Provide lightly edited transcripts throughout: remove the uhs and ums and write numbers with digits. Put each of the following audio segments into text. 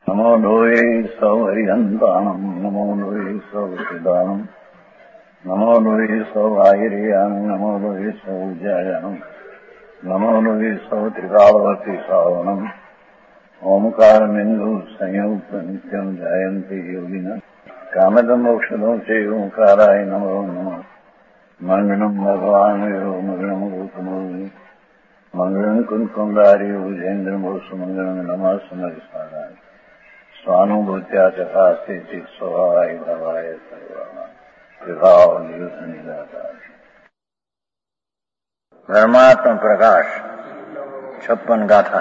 નમો લોહે સૌ હરિહંતાણમ નમો લોહે સૌ સિદાનમ નમો લોહે સૌ આયર્યાણમ નમો લોહે સૌ જયાણમ નમો લોહે સૌ ત્રિકાળવતી સાવણમ ઓમકાર બિંદુ સંયુક્ત નિત્યમ જયંતી યોગિના કામદમ મોક્ષદો છે ઓંકારાય નમો નમઃ મંગળમ ભગવાન મંગળમ ગૌતમો મંગળમ કુંકુંદારી વિજેન્દ્રમોષ મંગળમ નમઃ સમરિસારાય સ્વાનુભૂત્યા ચકાસ્તે સ્વભાવાય ભવાય સર્વમાં વિભાવ નિયુત નિરાકાર परमात्मा प्रकाश 56 गाथा।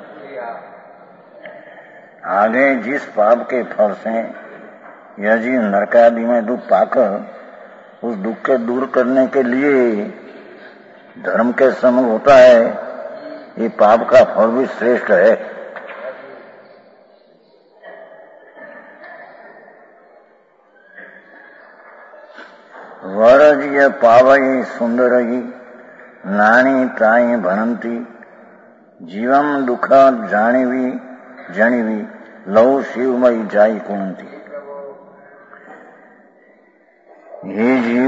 आगे जिस पाप के फल से यह जीव नरकादि में दुख पाकर उस दुख के दूर करने के लिए धर्म के सम्मुख होता है, ये पाप का फल भी श्रेष्ठ है। वरजिय पावई सुंदरगी नानी ताई भणंती जीवम दुख जाणीवी जणीवी लव शिवमयी जाई कुणंती। हे जीव,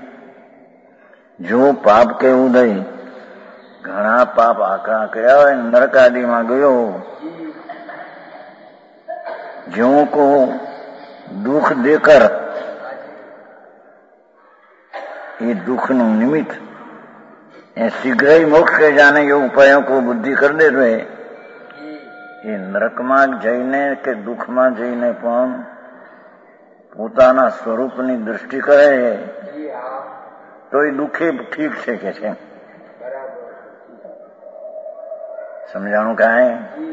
जो पाप के उदय घना पाप आकड़ा કર્યા હોય નરકાદીમાં ગયો, जो को दुख देकर ये दुख નું નિમિત્ત शीघ्र ही मोक्ष के जाने के उपायों को बुद्धि कर दे रहे, ये नरक में जईने के दुख में जईने पण પોતાના સ્વરૂપની દૃષ્ટિ કરે તો એ દુઃખે ઠીક છે કે છે। સમજાણું કાંઈ?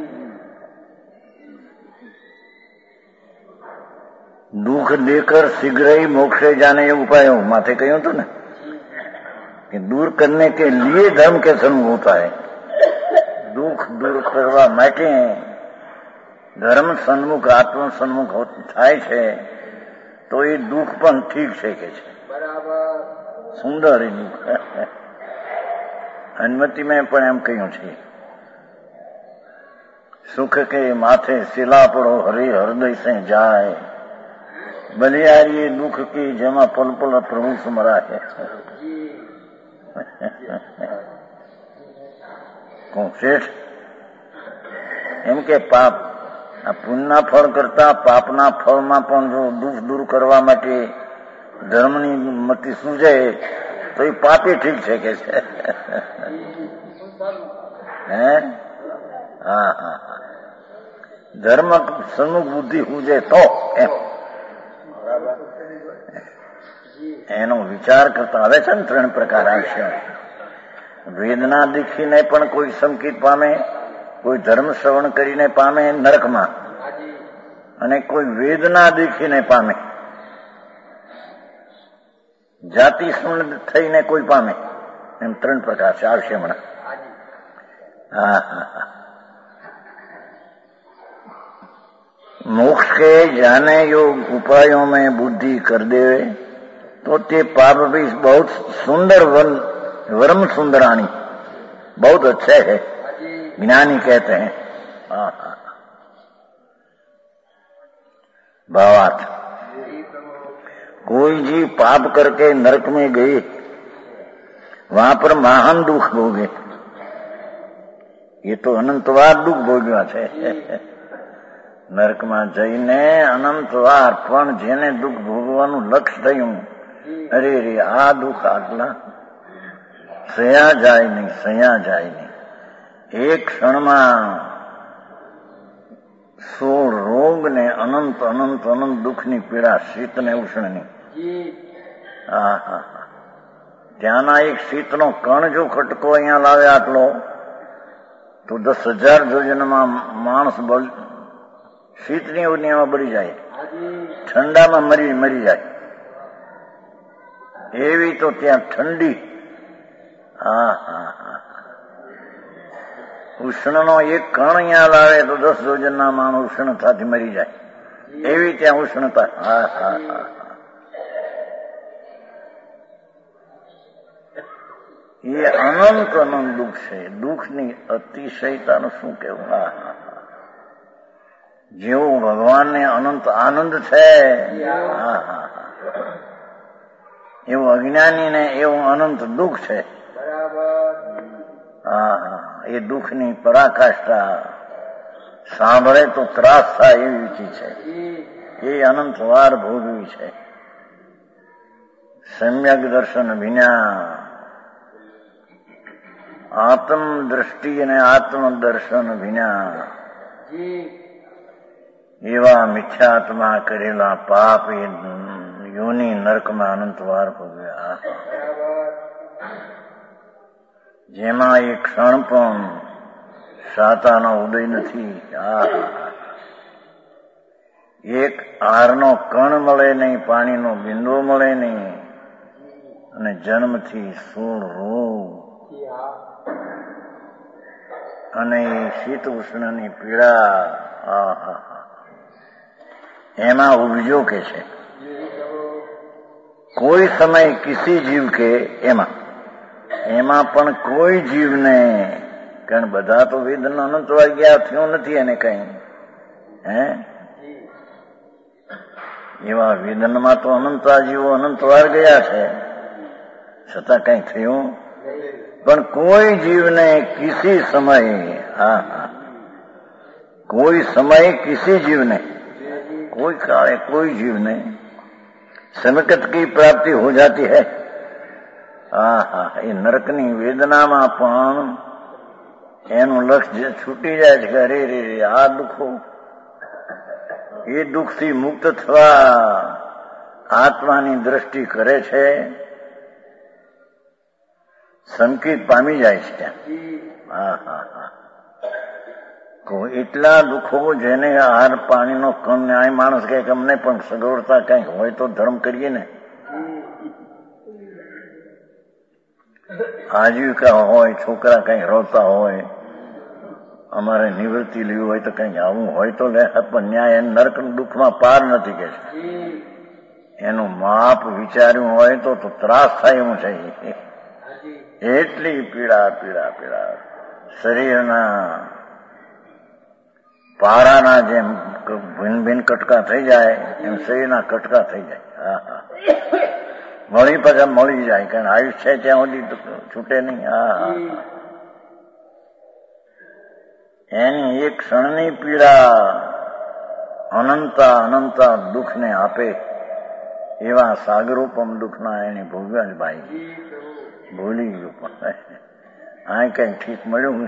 दुख देकर शीघ्र ही मोक्ष जाने ये उपायों माथे કહ્યું હતું ને कि दूर करने के लिए धर्म के सम्मुख होता है। दुख दूर करवा માટે ધર્મ સન્મુખ આત્મ સન્મુખ થાય છે તો એ દુઃખ પણ ઠીક છે કે છે, સુંદર એ દુઃખ। અનુમતિ મેં પણ એમ કહ્યું છે, સુખ કે માથે શિલા પડો હરે હૃદય સે જાય, બલિયારી દુઃખ की જેમાં પલ પલ પ્રભુ સ્મરા है। શેઠ એમ કે પાપ આ પુણ્યના ફળ કરતા પાપના ફળમાં પણ જો દુઃખ દૂર કરવા માટે ધર્મની મતિ સૂજે તો એ પાપે ઠીક છે કે છે। હે હા હા હા, ધર્મ સન્મુખ બુદ્ધિ સૂજે તો એમ એનો વિચાર કરતા આવે છે ને। 3 પ્રકાર આવશે। વેદના દીખીને પણ કોઈ સંકિત પામે, કોઈ ધર્મ શ્રવણ કરીને પામે નરકમાં, અને કોઈ વેદના દીખીને પામે, જાતિ શૂન્ય થઈને કોઈ પામે, એમ 3 પ્રકાર છે, આવશે હમણાં। હા હા હા, मोक्ष के जाने योग उपायों में बुद्धि कर देवे तो ते पाप भी बहुत सुंदर वर्म सुंदराणी बहुत अच्छे है, ज्ञानी कहते हैं। भावार्थ, कोई जीव पाप करके नरक में गए, वहां पर महान दुख भोगे, ये तो अनंतवार दुख भोगवा है। નરકમાં જઈને અનંતવાર પણ જેને દુઃખ ભોગવાનું લક્ષ્ય થયું, અરે રે આ દુઃખ આટલા સહ્યા જાય નહીં। એક ક્ષણમાં 16 રોગ ને અનંત અનંત અનંત દુઃખની પીડા, શીત ને ઉષ્ણની। હા હા હા, ત્યાંના એક શીતનો કણ જો ખટકો અહીંયા લાવે આટલો તો 10,000 યોજનમાં માણસ શીતની અગ્નિમાં બળી જાય, ઠંડામાં મરી જાય, એવી તો ત્યાં ઠંડી। હા હા હા, ઉષ્ણનો એક કણ અહીંયા લાવે તો 10 યોજનના માણસ ઉષ્ણતાથી મરી જાય, એવી ત્યાં ઉષ્ણતા। હા હા હા, એ અનંત અનંત દુઃખ છે। દુઃખની અતિશયતાનું શું કહેવું? હા હા, જેવું ભગવાનને અનંત આનંદ છે, એવું અજ્ઞાનીને એવું અનંત દુઃખ છે. એ દુઃખની પરાકાષ્ઠા સાંભળે તો ત્રાસ થાય એવી ચીજ છે. એ અનંત વાર ભોગવી છે. સમ્યક દર્શન વિના આત્મ દ્રષ્ટિ અને આત્મ દર્શન વિના એવા મિથ્યાત્મા કરેલા પાપ એ યોની નરકમાં અનંત વાર ભોગવ્યા. જેમાં એક ક્ષણ પણ સાતાનો ઉદય નથી. એક આહારનો કણ મળે નહીં, પાણીનો બિંદુ મળે નહીં, અને જન્મથી સૂળ રોગ અને શીત ઉષ્ણની પીડા એમાં ઉપજો કે છે. કોઈ સમય કિસી જીવ કે એમાં પણ કોઈ જીવને, કારણ બધા તો વેદના અનંત વાર ગયા, થયું નથી એને કઈ. એવા વેદનમાં તો અનંતા જીવો અનંત વાર ગયા છે, છતાં કઈ થયું પણ કોઈ જીવને કિસી સમય, કોઈ સમય કિસી જીવને, કોઈ કાળે કોઈ जीवने समिकत की प्राप्ति हो जाती है. એ નરકની વેદનામાં પણ એનું લક્ષ્ય છૂટી જાય છે કે અરે રે આ દુઃખો, એ દુઃખથી મુક્ત થવા આત્માની દ્રષ્ટિ કરે છે, સંકેત પામી જાય છે ત્યાં. એટલા દુઃખો જેને આહાર પાણીનો કણ ન્યાય માણસ કે અમને પણ સગવડતા કંઈક હોય તો ધર્મ કરીએ ને, આજીવિકા હોય, છોકરા કંઈક રોતા હોય, અમારે નિવૃત્તિ લેવી હોય તો કંઈક આવું હોય તો લે, પણ ન્યાય નરક દુઃખમાં પાર નથી કે છે. એનું માપ વિચાર્યું હોય તો ત્રાસ થાય એવું છે. એટલી પીડા પીડા પીડા શરીરના પારાના જેમ ભિન્ન ભિન્ન કટકા થઈ જાય એમ શરીરના કટકા થઈ જાય. મળી પાછા મળી જાય, કારણ આયુષ્ય ત્યાં સુધી છૂટે નહીં. એની એક ક્ષણની પીડા અનંતા અનંતા દુઃખને આપે એવા સાગરોપમ દુઃખના એને ભોગવ્યા ભાઈ. ભૂલી ગયું પણ આ કઈ ઠીક મળ્યું.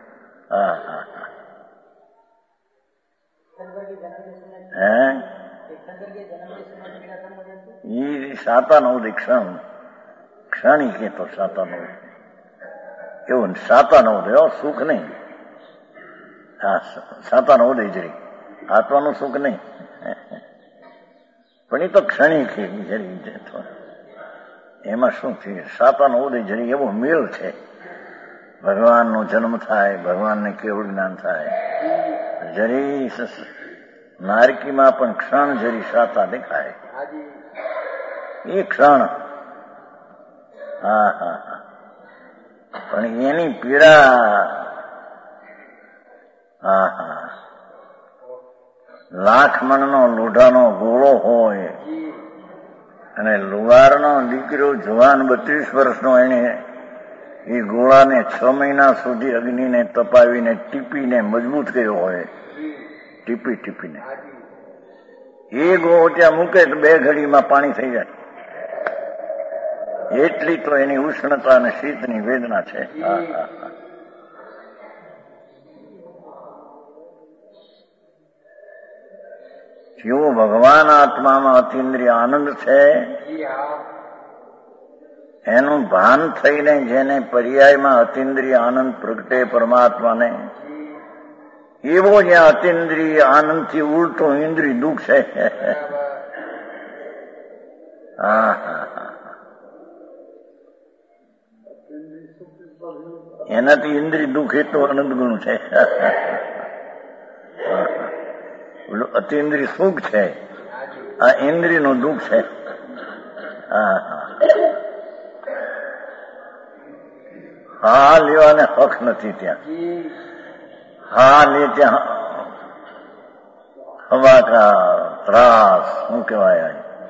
સાતા નવદય ક્ષણી કેતો સાતા નવદય એવું સાતા નવદય સુખ નહીં. સાતા નવદય જરી આત્માનું સુખ નહીં, પણ એ તો ક્ષણી કે જરી એમાં શું થયું. સાતાનો ઉદય જરી એવો મેળ છે, ભગવાનનો જન્મ થાય, ભગવાનને કેવળ જ્ઞાન થાય. જરી નારકીમાં પણ ક્ષણ જરી સાતા દેખાય, એ ક્ષણ. પણ એની પીડા લાખ મણનો લોઢાનો ગોળો હોય અને લુહારનો દીકરો જવાન 32 વર્ષનો, એને એ ગોળાને 6 મહિના સુધી અગ્નિને તપાવીને ટીપીને મજબૂત કર્યો હોય, ટીપી ટીપીને એ ગોળો ત્યાં મૂકે તો 2 ઘડીમાં પાણી થઈ જાય. એટલી તો એની ઉષ્ણતા અને શીતની વેદના છે. જેવો ભગવાન આત્મામાં અતિન્દ્રિય આનંદ છે, એનું ભાન થઈને જેને પર્યાયમાં અતિન્દ્રિય આનંદ પ્રગટે પરમાત્માને, એવો જ્યાં અતિન્દ્રિય આનંદથી ઉલટો ઇન્દ્રિય દુઃખ છે. એનાથી ઇન્દ્રિય દુઃખ એટલું આનંદ ગુણ છે. અતિન્દ્રિય સુખ છે, આ ઇન્દ્રિયનું દુઃખ છે. હા લેવાને હક નથી ત્યાં. હા લે ત્યાં હવા કા ત્રાસ, શું કહેવાય,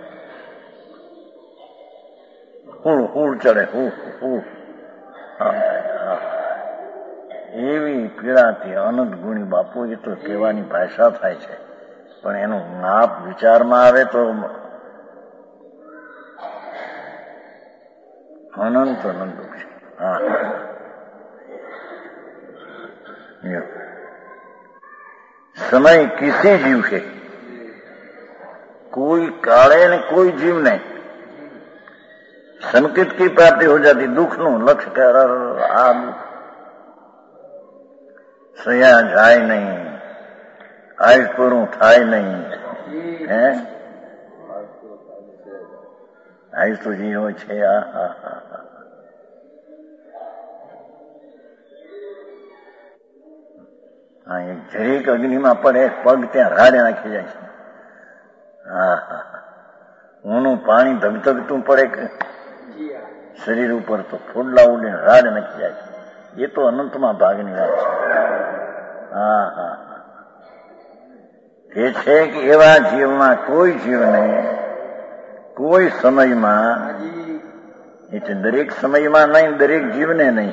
હુળ ચડે, એવી પીડાથી અનંત ગુણી બાપુ એ તો કહેવાની ભાષા થાય છે, પણ એનું નાપ વિચારમાં આવે તો અનંત દુઃખ છે. હા, समय किसी जीव के कोई काले ने कोई जीव नहीं संकेत की प्राप्ति हो जाती, दुख નું લક્ષ્ય કર આ સયા જાય નહીં, આયુષ પૂરું થાય નહીં, હે આયુષ તો જે હોય છે. એક જરીક અગ્નિમાં પડે, પગ ત્યાં રાડે નાખી જાય છે. ઊનું પાણી ધગધગતું પડે કે શરીર ઉપર તો ફોડલા ઉડીને રાડ નાખી જાય છે. એ તો અનંતમાં ભાગની વાત છે. કે છે કે એવા જીવમાં કોઈ જીવને કોઈ સમયમાં, એટલે દરેક સમયમાં નહીં, દરેક જીવને નહીં.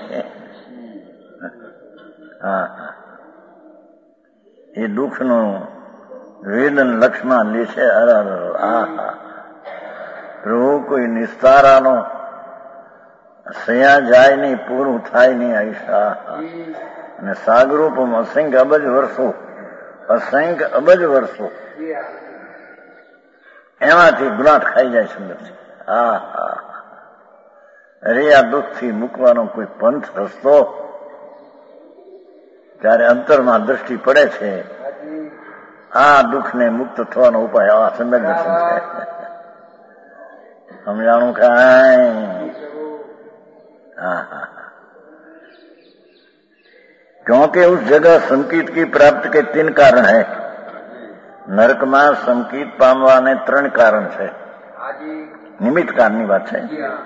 એ દુઃખનું વેદન લક્ષમાં લે છે. પ્રભુ કોઈ નિસ્તારાનો સયા જાય નહીં, પૂરું થાય નહીં આયુષા. અને સાગરૂપમ અસંખ્ય અબજ વર્ષો, અસંખ્ય અબજ વર્ષો એમાંથી ગુલાટ ખાઈ જાય સુંદરથી. અરે આ દુઃખથી મૂકવાનો કોઈ પંથ રસ્તો, ત્યારે અંતરમાં દ્રષ્ટિ પડે છે, આ દુઃખને મુક્ત થવાનો ઉપાય આ સમ્યક દર્શન છે. સમજાણું કાંઈ? क्योंकि उस जगह संकीत की प्राप्ति के 3 कारण है. નરકમાં સંકિત પામવાને 3 કારણ છે. નિમિત્ત કાળની વાત છે.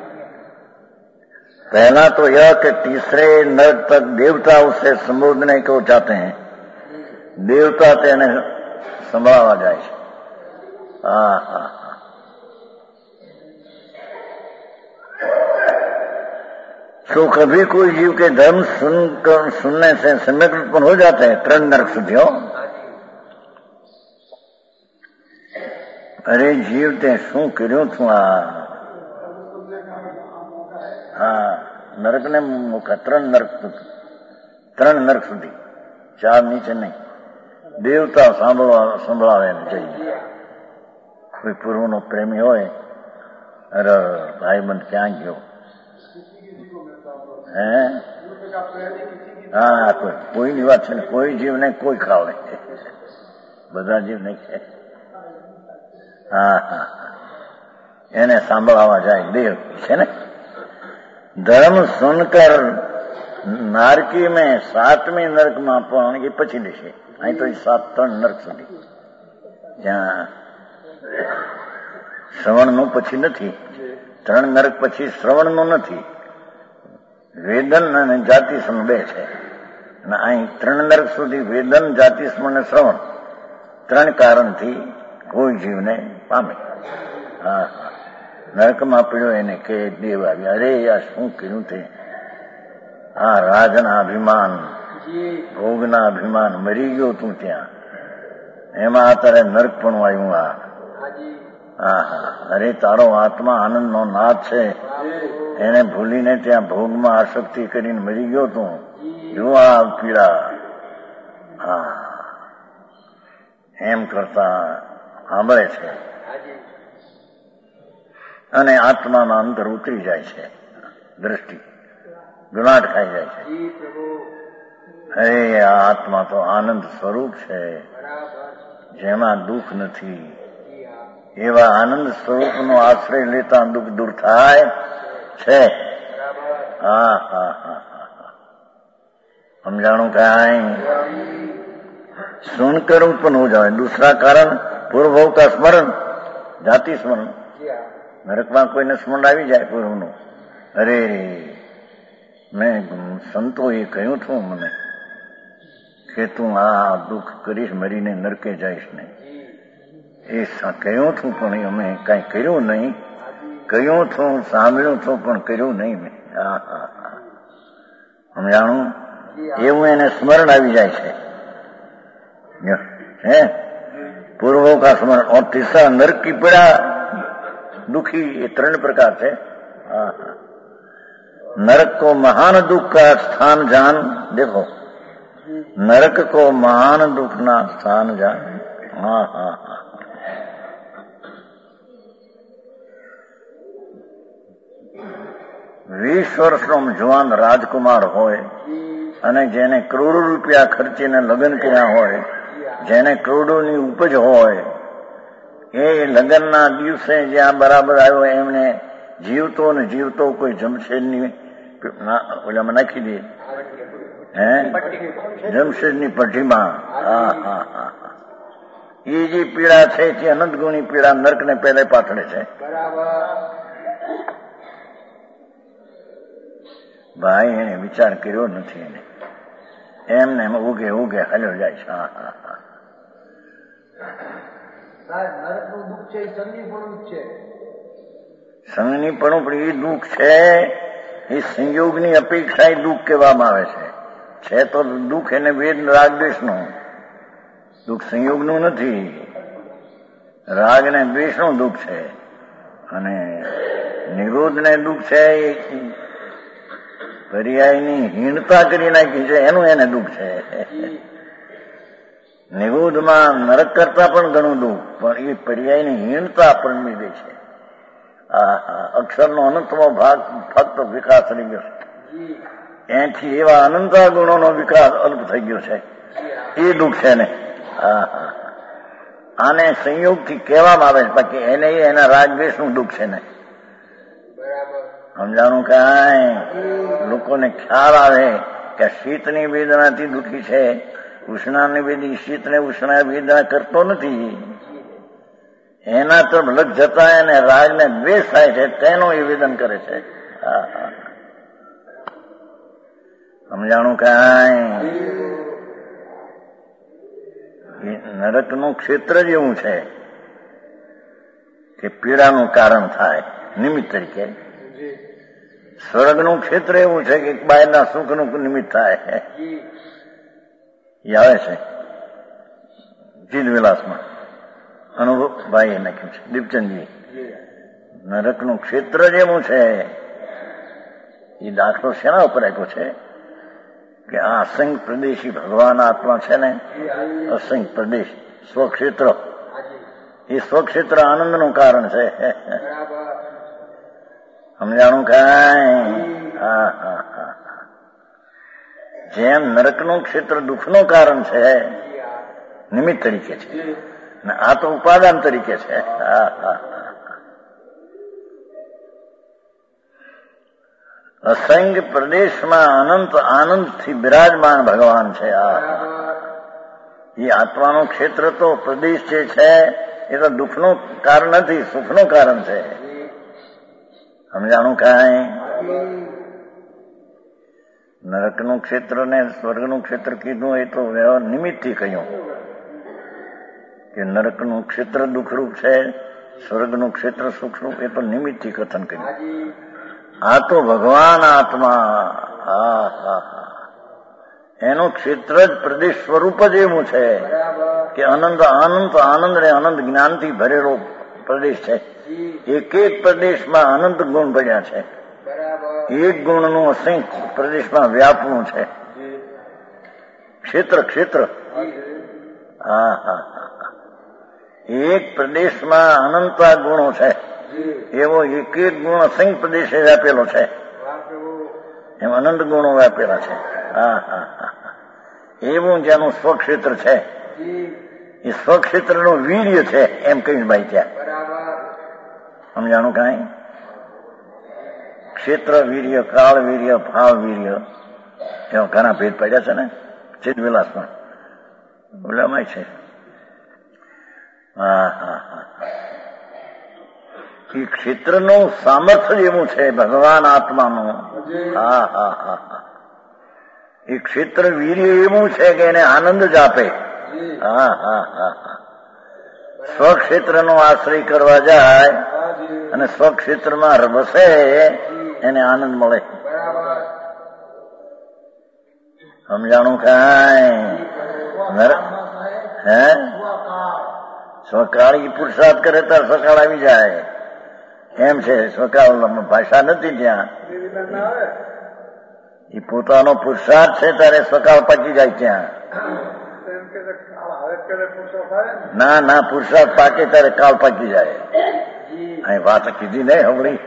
पहला तो यह कि तीसरे नरक तक देवता उससे संबोधने को चाहते हैं, देवता તેને સંભળાવા જાય છે. तो कभी कोई जीव के धर्म सुनने से सम्यक उत्पन्न हो जाते हैं 3 नरक સુધી. અરે જીવ તે શું કર્યું તું? નરક ને મૂકા 3 નરક સુધી, 4 નીચે નહીં. દેવતા સંભળાવે જઈએ. કોઈ પૂર્વનો પ્રેમી હોય, અરે ભાઈબંધ ક્યાં ગયો? કોઈની વાત છે ને, કોઈ જીવ ને કોઈ ખાવે, બધા જીવ નહીં છે. એને સાંભળવા જાય દેવ છે ને. ધર્મ સુનકર નારકી મેં 7મી નરકમાં પણ એ પછી લેશે. અહીં તો 3 નરક સુધી, જ્યાં શ્રવણનું પછી નથી. 3 નરક પછી શ્રવણનું નથી, વેદન અને જાતિ સ્મરણ 2 છે. અને અહીં 3 નરક સુધી વેદન, જાતિ સ્મરણ અને શ્રવણ 3 કારણથી કોઈ જીવને પામે. નરકમાં પીડ્યો એને કે દેવ આવ્યા, અરે આ શું કર્યું તે? આ રાજના અભિમાન, ભોગના અભિમાન મરી ગયો તું ત્યાં, એમાં અત્યારે નરક પણ આવ્યું. અરે તારો આત્મા આનંદનો નાથ છે, એને ભૂલીને ત્યાં ભોગમાં આસક્તિ કરીને મરી ગયો તું. જો આ પીડા એમ કરતા સાંભળે છે અને આત્માના અંદર ઉતરી જાય છે. દ્રષ્ટિ ગુલાટ ખાઈ જાય છે. અરે આ આત્મા તો આનંદ સ્વરૂપ છે, જેમાં દુઃખ નથી. એવા આનંદ સ્વરૂપનો આશ્રય લેતા દુઃખ દૂર થાય છે. સમજાણું કાંઈ? सुनकर उत्पन्न हो जाए. दूसरा कारण पूर्वभव का स्मरण, जाति स्मरण. નરકમાં કોઈને સ્મરણ આવી જાય પૂર્વનું, અરે મેં સંતોએ કહ્યું હતું મને કે તું આ દુઃખ કરીશ, મરીને નરકે જઈશ ને. એ કહ્યું છું પણ અમે કઈ કર્યું નહીં, કહ્યું છું, સાંભળ્યું છું પણ કર્યું નહીં મેં. સમજાણું? એવું એને સ્મરણ આવી જાય છે. હે પૂર્વો કા स्मरण और तीसरा नरक की पीड़ा दुखी, ये 3 प्रकार से. नरक को महान दुख का स्थान जान. देखो, नरक को महान दुख ना स्थान जान. 20 વર્ષનો જુવાન રાજકુમાર હોય અને જેને કરોડો રૂપિયા ખર્ચીને લગ્ન કર્યા હોય, જેને કરોડોની ઉપજ હોય, એ લગ્નના દિવસે જ્યાં બરાબર આવ્યો એમને જીવતો ને જીવતો કોઈ જમશેદની ઓલામાં નાખી દે, હે જમશેદની પટ્ટીમાં. એ જે પીડા છે તે અનંત ગુણી પીડા નરકને પહેલે પાથરે છે. ભાઈ એને વિચાર કર્યો નથી, એને એમને ઉગે ઉગે હાલ્યો જાય છે. સંગનીપણું પણ એ દુઃખ છે, એ સંયોગની અપેક્ષા એ દુઃખ કહેવામાં આવે છે. તો દુઃખ એને વેદ રાગ દ્વેષનું દુઃખ, સંયોગનું નથી. રાગ ને દ્વેષનું દુઃખ છે અને નિરોધ ને દુઃખ છે એ પર્યાયની હીણતા કરી નાખી છે, એનું એને દુઃખ છે. નિરોધમાં નરક કરતા પણ ઘણું દુઃખ, પણ એ પર્યાયની હીણતા પરમી દે છે. અક્ષરનો અનંતમો ભાગ ફક્ત વિકાસ થઈ ગયો છે, એથી એવા અનંતા ગુણોનો વિકાસ અલ્પ થઈ ગયો છે. એ દુઃખ છે ને. આને સંયોગથી કહેવામાં આવે છે, બાકી એને એના રાગદ્વેષનું દુઃખ છે ને. સમજાણું? કાંઈ લોકોને ખ્યાલ આવે કે શીતની વેદનાથી દુઃખી છે, ઉષ્ણાની વેદી શીતને ઉષ્ણા વેદના કરતો નથી. એના તો લગ જતા એને રાગને દ્વેષ થાય છે, તેનું એ વેદન કરે છે. સમજાણું? કાંઈ નરકનું ક્ષેત્ર જ એવું છે કે પીડાનું કારણ થાય નિમિત્ત તરીકે. સ્વર્ગનું ક્ષેત્ર એવું છે કે બહારના સુખનું નિમિત્ત થાય. એ આવે છે ચિદ વિલાસમાં અનુભવ ભાઈએ નાખ્યું છે દીપચંદજી. નરકનું ક્ષેત્ર જ એવું છે. એ દાખલો શેના ઉપર આપ્યો છે કે આ અસંખ્ય પ્રદેશી ભગવાન આત્મા છે ને, અસંખ્ય પ્રદેશ સ્વક્ષેત્ર, એ સ્વક્ષેત્ર આનંદનું કારણ છે. સમજાણું? કાંઈ જેમ નરકનું ક્ષેત્ર દુઃખનું કારણ છે નિમિત્ત તરીકે છે, ને આ તો ઉપાદાન તરીકે છે. અસંખ્ય પ્રદેશમાં અનંત આનંદથી બિરાજમાન ભગવાન છે. એ આત્માનું ક્ષેત્ર તો પ્રદેશ જે છે એ તો દુઃખનું કારણ નથી, સુખનું કારણ છે. સમજાણું? કાંઈ નરકનું ક્ષેત્ર ને સ્વર્ગનું ક્ષેત્ર કીધું એ તો નિમિત્તથી કહ્યું કે નરકનું ક્ષેત્ર દુઃખરૂપ છે, સ્વર્ગનું ક્ષેત્ર સુખરૂપ, એ તો નિમિત્તથી કથન કર્યું. આ તો ભગવાન આત્મા, એનું ક્ષેત્ર જ પ્રદેશ સ્વરૂપ જ એવું છે કે અનંત આનંદ આનંદ ને અનંત જ્ઞાનથી ભરેલો પ્રદેશ છે. એક એક પ્રદેશમાં અનંત ગુણ પડ્યા છે. એક ગુણનું અસંખ્ય પ્રદેશમાં વ્યાપનું છે ક્ષેત્ર. ક્ષેત્ર એક પ્રદેશમાં અનંતા ગુણો છે, એવો એક એક ગુણ અસંખ્ય પ્રદેશે વ્યાપેલો છે. એમ અનંત ગુણો વ્યાપેલા છે. એવું જેનું સ્વક્ષેત્ર છે, એ સ્વક્ષેત્રનું વીર્ય છે એમ કહીશ ભાઈ ત્યાં. સમજાણું? કાંઈ ક્ષેત્ર વીર્ય, કાળ વીર્ય, ભાવ વીર્ય, એવા ઘણા ભેદ પડ્યા છે ને ચિદ વિલાસમાં. બોલામાં છે. એ ક્ષેત્રનું સામર્થ્ય એવું છે ભગવાન આત્માનું. એ ક્ષેત્ર વીર્ય એવું છે કે એને આનંદ જ આપે. હા હા હા હા. સ્વક્ષેત્રનો આશ્રય કરવા જાય અને સ્વક્ષેત્રમાં વસે એને આનંદ મળે. સમજાણું કાંઈ? હે સ્વકાળી પુરુષાર્થ કરે તો સકાળ આવી જાય એમ છે. સકાળ ભાષા નથી ત્યાં. એ પોતાનો પુરુષાર્થ છે ત્યારે સકાળ પાકી જાય ત્યાં. ના ના, પુરુષાર્થ પાકે ત્યારે કાળ પાકી જાય. અહીં વાત કીધી નહીં હમણી?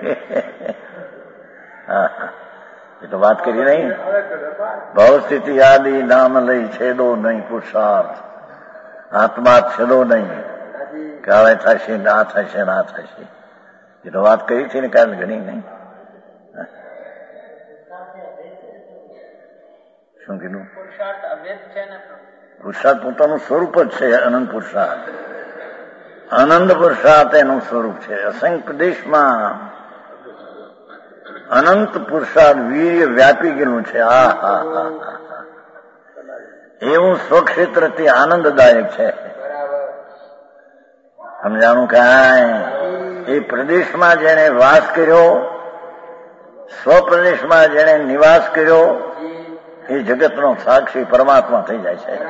હા હા, એ તો વાત કરી નહીં. ભાવ સ્થિતિ આદિ નામ લઈ છેદો નહીં પુરુષાર્થ. આત્મા છેદો નહીં. કાળે થશે ના થશે ના થશે. એ તો વાત કરી છે ને કાલે ઘણી નહીં. શું કીધું? પુરુષાર્થ પોતાનું સ્વરૂપ જ છે. અનંત પુરુષાર્થ, અનંત પુરુષાર્થ એનું સ્વરૂપ છે. અસંખ્ય દેશમાં અનંત પુરુષાર્થ વીર્ય વ્યાપી ગયેલું છે. હા હા હા, એવું સ્વક્ષેત્રથી આનંદદાયક છે. સમજાણું કાંઈ? એ પ્રદેશમાં જેને વાસ કર્યો, સ્વપ્રદેશમાં જેને નિવાસ કર્યો, એ જગતનો સાક્ષી પરમાત્મા થઈ જાય છે.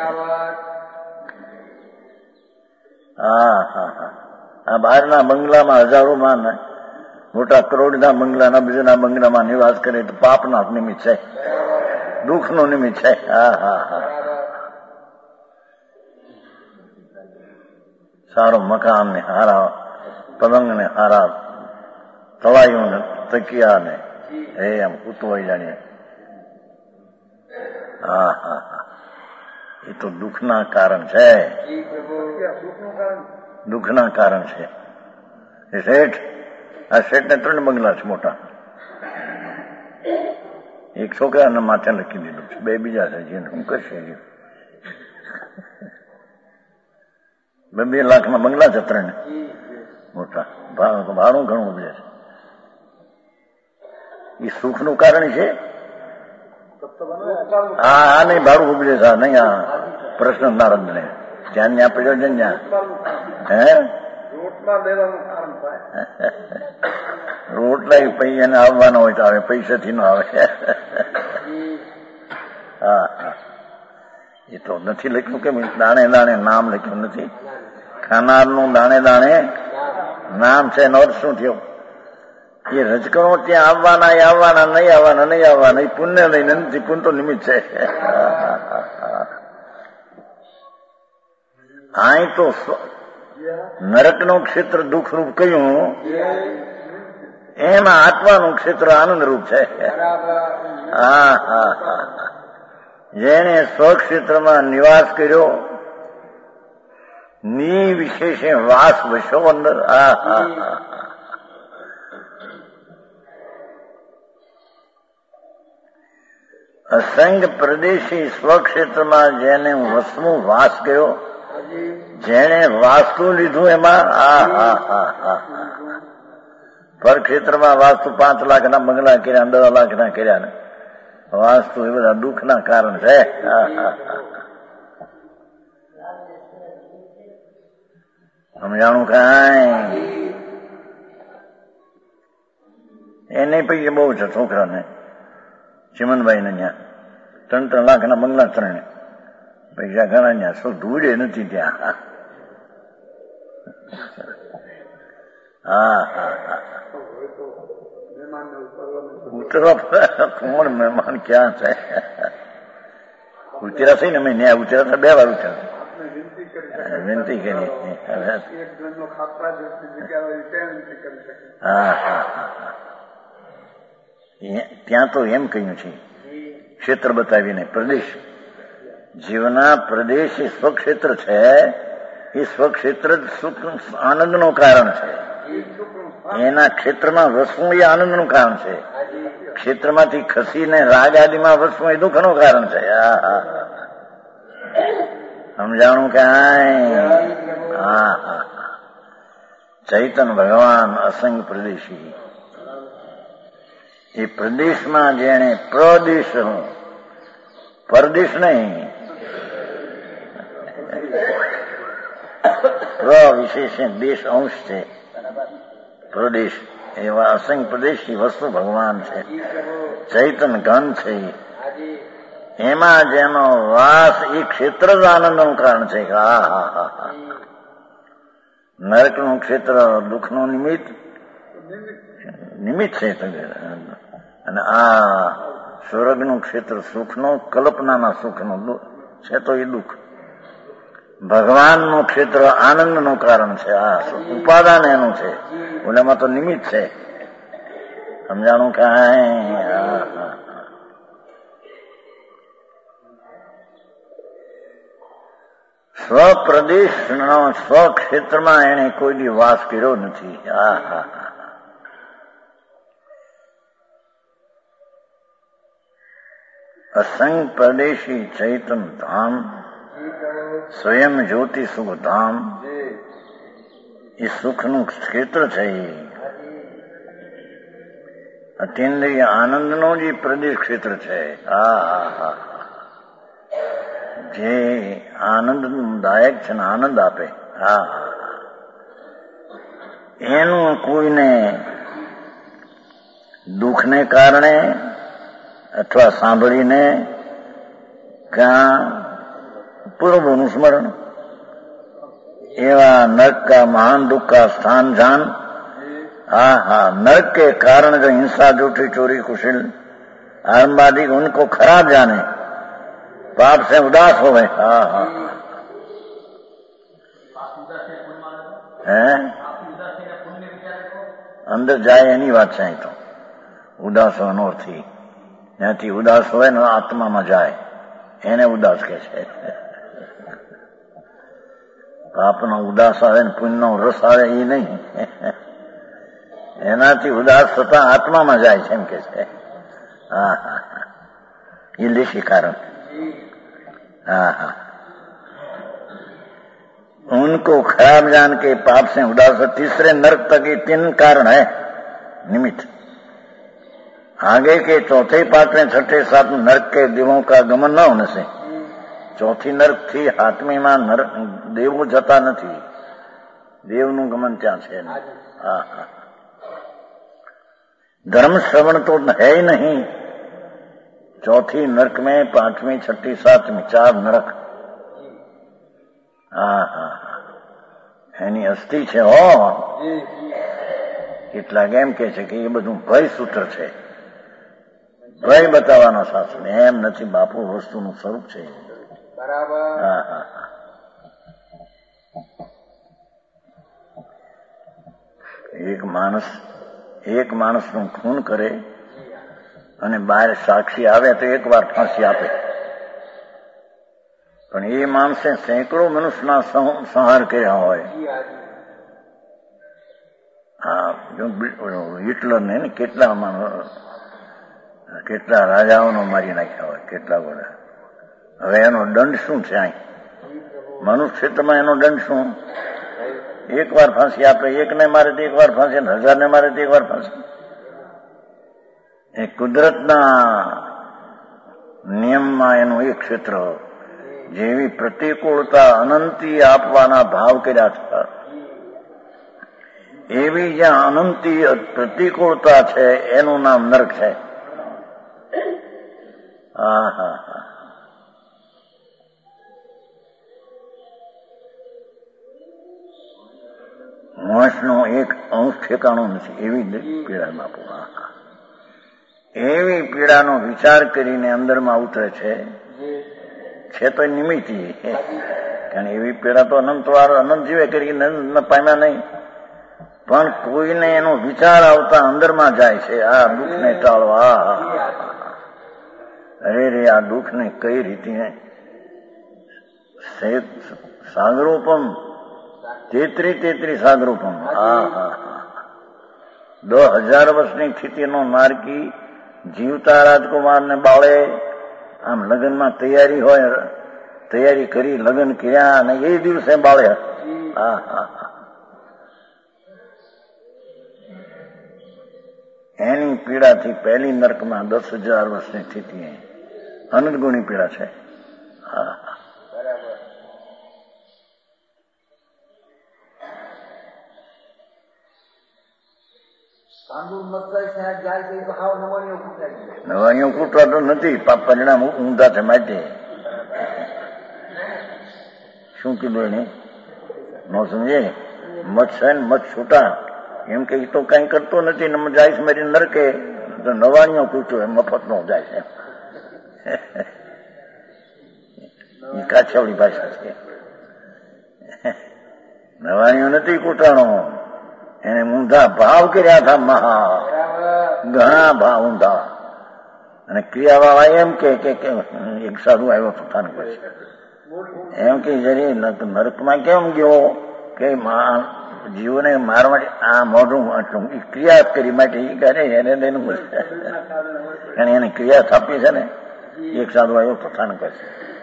હા હા હા. આ બહારના બંગલામાં હજારોમાં મોટા કરોડના બંગલાના બીજાના બંગલામાં નિવાસ કરે તો પાપના નિમિત્ત છે, દુઃખનું નિમિત્ત છે. હા હા હા. સારો મકાન ને હારા પલંગ ને હારા તળાયું ને તકિયા ને એમ કૂતવાઈ જાણીએ. હા હા હા. એ તો દુઃખના કારણ છે. દુઃખના કારણ છે. એ શેઠ, આ શેઠને 3 બંગલા છે મોટા. એક છોકરાને માથે લખી દીધું છે, 2 બીજા છે. જેને હું કરશે 2 લાખના બંગલા છે 3 મોટા. ભાડું ઘણું ઉપજે છે. એ સુખનું કારણ છે. હા નહીં, ભાડું ઉપજે છે નહીં. આ પ્રશ્ન નારદ ને ત્યાં ત્યાં પડ્યો છે ત્યાં. હે રોટલા પૈસાને આવવાના હોય તો આવે, પૈસાથી ન આવે. હા હા. એ તો નથી લખ્યું કે દાણે દાણે નામ લખ્યું નથી. ખાનારનું દાણે દાણે નામ છે. એનો અર્થ શું થયો? એ રજકણો ત્યાં આવવાના નહીં આવવાના નહીં આવવાના. એ પુણ્ય લઈને નથી. પુણ્ય તો નિમિત્ત છે. આ તો નરકનું ક્ષેત્ર દુઃખરૂપ કહ્યું, એમાં આત્માનું ક્ષેત્ર આનંદરૂપ છે. હા હા હા. જેને સ્વક્ષેત્રમાં નિવાસ કર્યો, નિવિશેષે વાસ વશો અંદર. હા હા હા. અસંગ પ્રદેશી સ્વક્ષેત્રમાં જેને વસમું વાસ કર્યો, જેને વાસ્તુ લીધું એમાં. હા હા હા હા. પરક્ષેત્રમાં વાસ્તુ 5 લાખના બંગલા કર્યા, 10 લાખના કર્યા ને વાસ્તુ એ બધા દુઃખના કારણ છે. હા હા હા. સમજાણું કાંઈ? એને પૈસા બહુ છે છોકરાને, ચિમનભાઈ ને ત્યાં 3 લાખના બંગલા 3. પૈસા ઘણા ત્યાં. શું ધૂળે નથી ત્યાં. હા હા હા. ઉતરવા કોણ મહેમાન ક્યાં છે? ઉતર્યા છે ને અમે ન્યા ઉતર્યા 2 વાર ઉતર્યા. વિનંતી કરી. હા હા હા. ત્યાં તો એમ કહ્યું છે, ક્ષેત્ર બતાવીને પ્રદેશ. જીવના પ્રદેશ એ સ્વક્ષેત્ર છે. એ સ્વક્ષેત્ર સુખ આનંદનું કારણ છે. એના ક્ષેત્રમાં વસવું એ આનંદનું કારણ છે. ક્ષેત્રમાંથી ખસીને રાગ આદિમાં વસવું એ દુઃખનું કારણ છે. હા હા. સમજાણું કાંઈ? હા હા. ચૈતન્ય ભગવાન અસંગ પ્રદેશી. એ પ્રદેશમાં જેને પ્રદેશ પરદેશ નહીં, વિશેષ દેશ અંશ છે. પ્રદેશ એવા અસંખ્ય પ્રદેશની વસ્તુ ભગવાન છે. ચૈતન ઘન છે. એમાં જેનો વાસ એ ક્ષેત્ર જ આનંદનું કારણ છે. હા હા હા હા. નરકનું ક્ષેત્ર દુઃખનું નિમિત્ત છે, અને આ સ્વર્ગનું ક્ષેત્ર સુખનો, કલ્પનાના સુખનું છે, તો એ દુઃખ. ભગવાનનું ક્ષેત્ર આનંદનું કારણ છે. આ ઉપાદાન એનું છે, ઓલામાં તો નિમિત્ત છે. સમજાણું કાંઈ? સ્વપ્રદેશનો સ્વક્ષેત્રમાં એને કોઈ દી વાસ કર્યો નથી. અસંગ પ્રદેશી ચૈતન ધામ, સ્વયં જ્યોતિ સુખ ધામ, એ સુખનું ક્ષેત્ર છે. અતિન્દ્રિય આનંદનો જે પ્રદેશ ક્ષેત્ર છે, જે આનંદદાયક છે ને આનંદ આપે, એનું કોઈને દુઃખને કારણે અથવા સાંભળીને ક્યાં પૂર્વનું સ્મરણ, એવા नरक का महान दुख का स्थान जान। नरक के कारण जो हिंसा, झूठी, चोरी, कुशिल, आरंबादी उनको खराब जाने, पाप से उदास हो गए। અંદર જાય એની વાત છે. તો ઉદાસ હોવાનો થી ત્યાંથી ઉદાસ હોય ને આત્મામાં જાય એને ઉદાસ કે છે. પાપનો ઉદાસ આવે ને પુણ્યનો રસ આવે એ નહીં, એનાથી ઉદાસ થતા આત્મામાં જાય છે એમ કે છે. ये लेशी कारण। उनको खराब जान के पाप से उदास, तीसरे नरक तक ये 3 कारण है निमित्त। आगे के चौथे, पांचवें, छठे, सातवें नरक के देवों का गमन न होने से, चौथी नरक थी हाथमी में नरक देवो जता नहीं, देवનું ગમન ત્યાં છે. धर्म श्रवण तो है ही नहीं। चौथी नरक में, पांचवी, छठी, सातवीं 4 नरक। એની અસ્થિ છે. કેટલાક એમ કે છે કે એ બધું ભય સૂત્ર છે, ભય બતાવવાનો શાસ્ત્ર. એમ નથી બાપુ, વસ્તુનું સ્વરૂપ છે. એક માણસનું ખૂન કરે અને બહાર સાક્ષી આવે તો 1 વાર ફાંસી આપે, પણ એ માણસે સેંકડો મનુષ્યના સંહાર કર્યા હોય. હિટલર ને કેટલા રાજાઓનો મારી નાખ્યા હોય, કેટલા બધા. હવે એનો દંડ શું છે? મનુષ્ય ક્ષેત્રમાં એનો દંડ શું? 1 વાર ફાંસી આપે, 1 ને મારે તો 1 વાર ફાંસી, 1000 ને મારે તો 1 વાર ફાંસી. એ કુદરતના નિયમમાં એનું એક ક્ષેત્ર, જેવી પ્રતિકૂળતા અનંતી આપવાના ભાવ કર્યા હતા, એવી જ્યાં અનંતી પ્રતિકૂળતા છે એનું નામ નરક છે. મોક્ષનો એક અંશ ઠેકાણો નથી, એવી પીડા બાપુ. એવી પીડાનો વિચાર કરીને અંદરમાં ઉતરે છે તો નિમિત્તી, કારણ એવી પીડા તો અનંતવાર અનંત જીવે કરી પામ્યા નહીં, પણ કોઈને એનો વિચાર આવતા અંદરમાં જાય છે. આ દુઃખને ટાળવા, અરે રે, આ દુઃખને કઈ રીતે સાગરોપમ, 33 સાગરોપમ. 10,000 વર્ષની સ્થિતિનો નારકી જીવતા રાજકુમારને બાળે, આમ લગ્નમાં તૈયારી હોય, તૈયારી કરી લગ્ન કર્યા અને એ દિવસે બાળે. એની પીડાથી પહેલી નરકમાં 10,000 વર્ષની સ્થિતિ અનંત ગુણી પીડા છે. હા, નવાણીઓ કૂટવા તો નથી, પરિણામ ઊંધા છે માટે. શું કીધું એને ન સમજે? મત છે ને મત છૂટા, એમ કે તો કઈ કરતો નથી ને જાય મારી નરકે, તો નવાણીઓ કૂટો એમ મફત નો જાય છે. એ કાઠિયાવાડી ભાષા છે. નવાણીઓ નથી કૂટાણો, એને ઊંધા ભાવ કર્યા હતા, મહા ઘણા ભાવ ઊંધા. અને ક્રિયાવાળા એમ કે એક સાધુ આવ્યો પોતાને પછી એમ કે જરી નરકમાં કેમ ગયો કે જીવોને મારવા માટે આ મોઢું ક્રિયા કરી માટે એ કરે એને લઈને અને એને ક્રિયા થાપી છે ને. એક સાધુ આવ્યો પોતાને પછી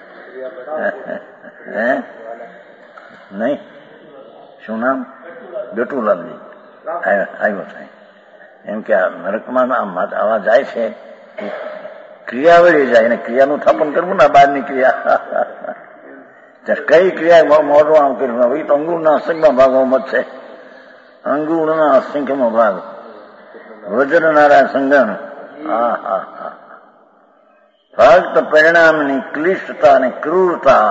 હે નહીં, શું નામ? ગટુલાલજી આવ્યો છે. એમ કે આ નરકમાં આવા જાય છે, ક્રિયા વળી જાય ને ક્રિયાનું થાપન કરવું ને બહારની ક્રિયા. કઈ ક્રિયા મોઢું આમ કર્યું? એ તો અંગુળના અસંખ્યમાં ભાગો મત છે. અંગુળના અસંખ્યમાં ભાગ વજ્રનારા સંગણ. હા હા હા, ફક્ત પરિણામની ક્લિષ્ટતા અને ક્રૂરતા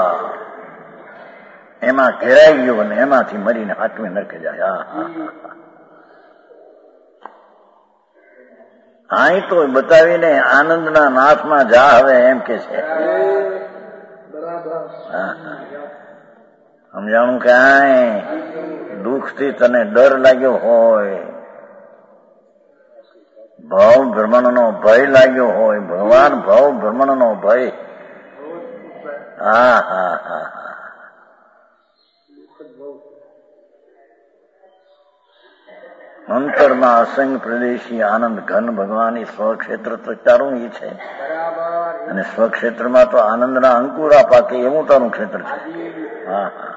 એમાં ઘેરાઈ ગયો અને એમાંથી મરીને આત્મી નરકે જાય. અહીં તો બતાવીને આનંદના નાથમાં જા હવે એમ કે છે. સમજાણું કે દુઃખથી તને ડર લાગ્યો હોય, ભાવ ભ્રમણનો ભય લાગ્યો હોય, ભગવાન ભાવ ભ્રમણનો ભય. હા હા હા હા, અંતરમાં અસંગ પ્રદેશી આનંદ ઘન ભગવાન એ સ્વક્ષેત્ર તો તારું એ છે. અને સ્વક્ષેત્રમાં તો આનંદના અંકુરા પાકે એવું તારું ક્ષેત્ર છે. હા હા,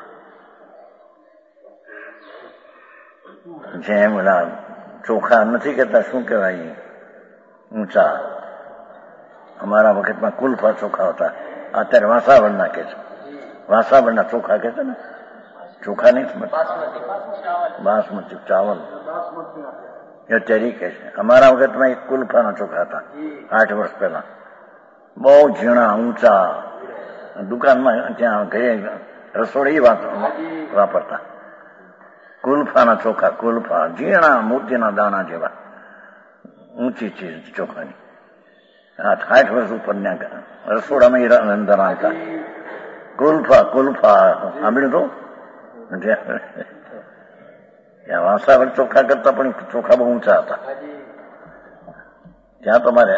જેમ ચોખા નથી કહેતા, શું કહેવાય ઊંચા. અમારા વખતમાં કુલફા ચોખા હતા, અત્યારે વાસાવડના કે છે. વાસાવડના ચોખા કે છે ને, ચોખા નહીં બાસમતી ચાવલ અત્યારે કે છે. અમારા વખતમાં એક કુલફાના ચોખા હતા 8 વર્ષ પહેલા, બહુ ઝીણા ઊંચા. દુકાનમાં ત્યાં ઘરે રસોડી વાપરતા કુલફાના ચોખા. કુલફા ઝીણા મોતીના દાણા જેવા, ઊંચી ચીજ ચોખાની. 60 વર્ષ ઉપર રસોડામાં રંધણા હતા. કુલફા કુલફા સાંભળ્યું તો? ત્યાં વાસાવડ ચોખા કરતા પણ ચોખા બહુ ઊંચા હતા. ત્યાં તમારે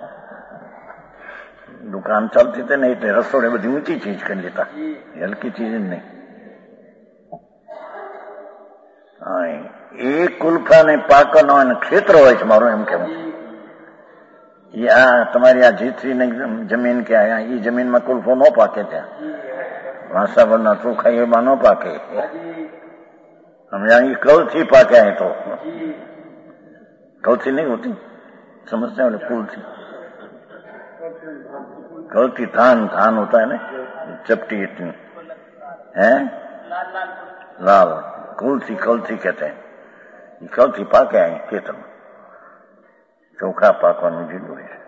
દુકાન ચાલતી હતી ને એટલે રસોડે બધી ઊંચી ચીજ કરી લેતા, હલકી ચીજ જ નહીં. એ કુલ્ફાને પાકનો ક્ષેત્ર હોય છે મારું એમ કેવું. એ આ તમારી આ જીથરીની જમીન કે એ જમીનમાં કુલ્ફો ન પાકે, ત્યાં વાસાવડના ચોખા એમાં ન પાકે. સમજાય? એ કૌથી પાકે. તો કૌથી નહીં હોતી, સમજતા એટલે કુલથી कौथी धान धान होता है ना, चपटी इतनी है, लाल कुलथी कौथी कहते हैं. ये कौथी पाके आए खेत में, ચોખા પાકવાનું જીલું છે.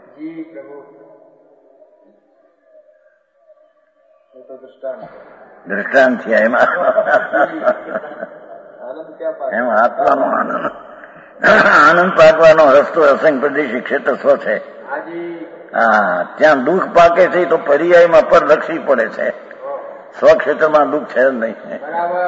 દ્રષ્ટાંત થયા એમાં આત્માનો આનંદ પાકવાનો રસ્તો અસંગ પ્રદેશી ક્ષેત્ર સ્વ છે. હા, ત્યાં દુઃખ પાકે છે તો પર્યાયમાં પર લક્ષી પડે છે. સ્વક્ષેત્રમાં દુઃખ છે જ નહીં.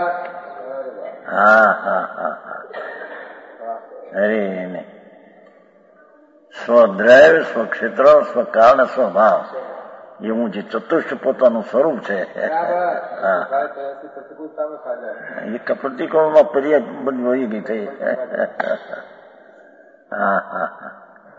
હા હા હા હા, અરે નહીં. સ્વદ્રવ્ય, સ્વક્ષેત્ર, સ્વકાળ, સ્વભાવ એવું જે ચતુષ્ટ પોતાનું સ્વરૂપ છે. એ પ્રતિકોણમાં પર્યાય બધી વહી ગઈ થઈ. હા હા હા,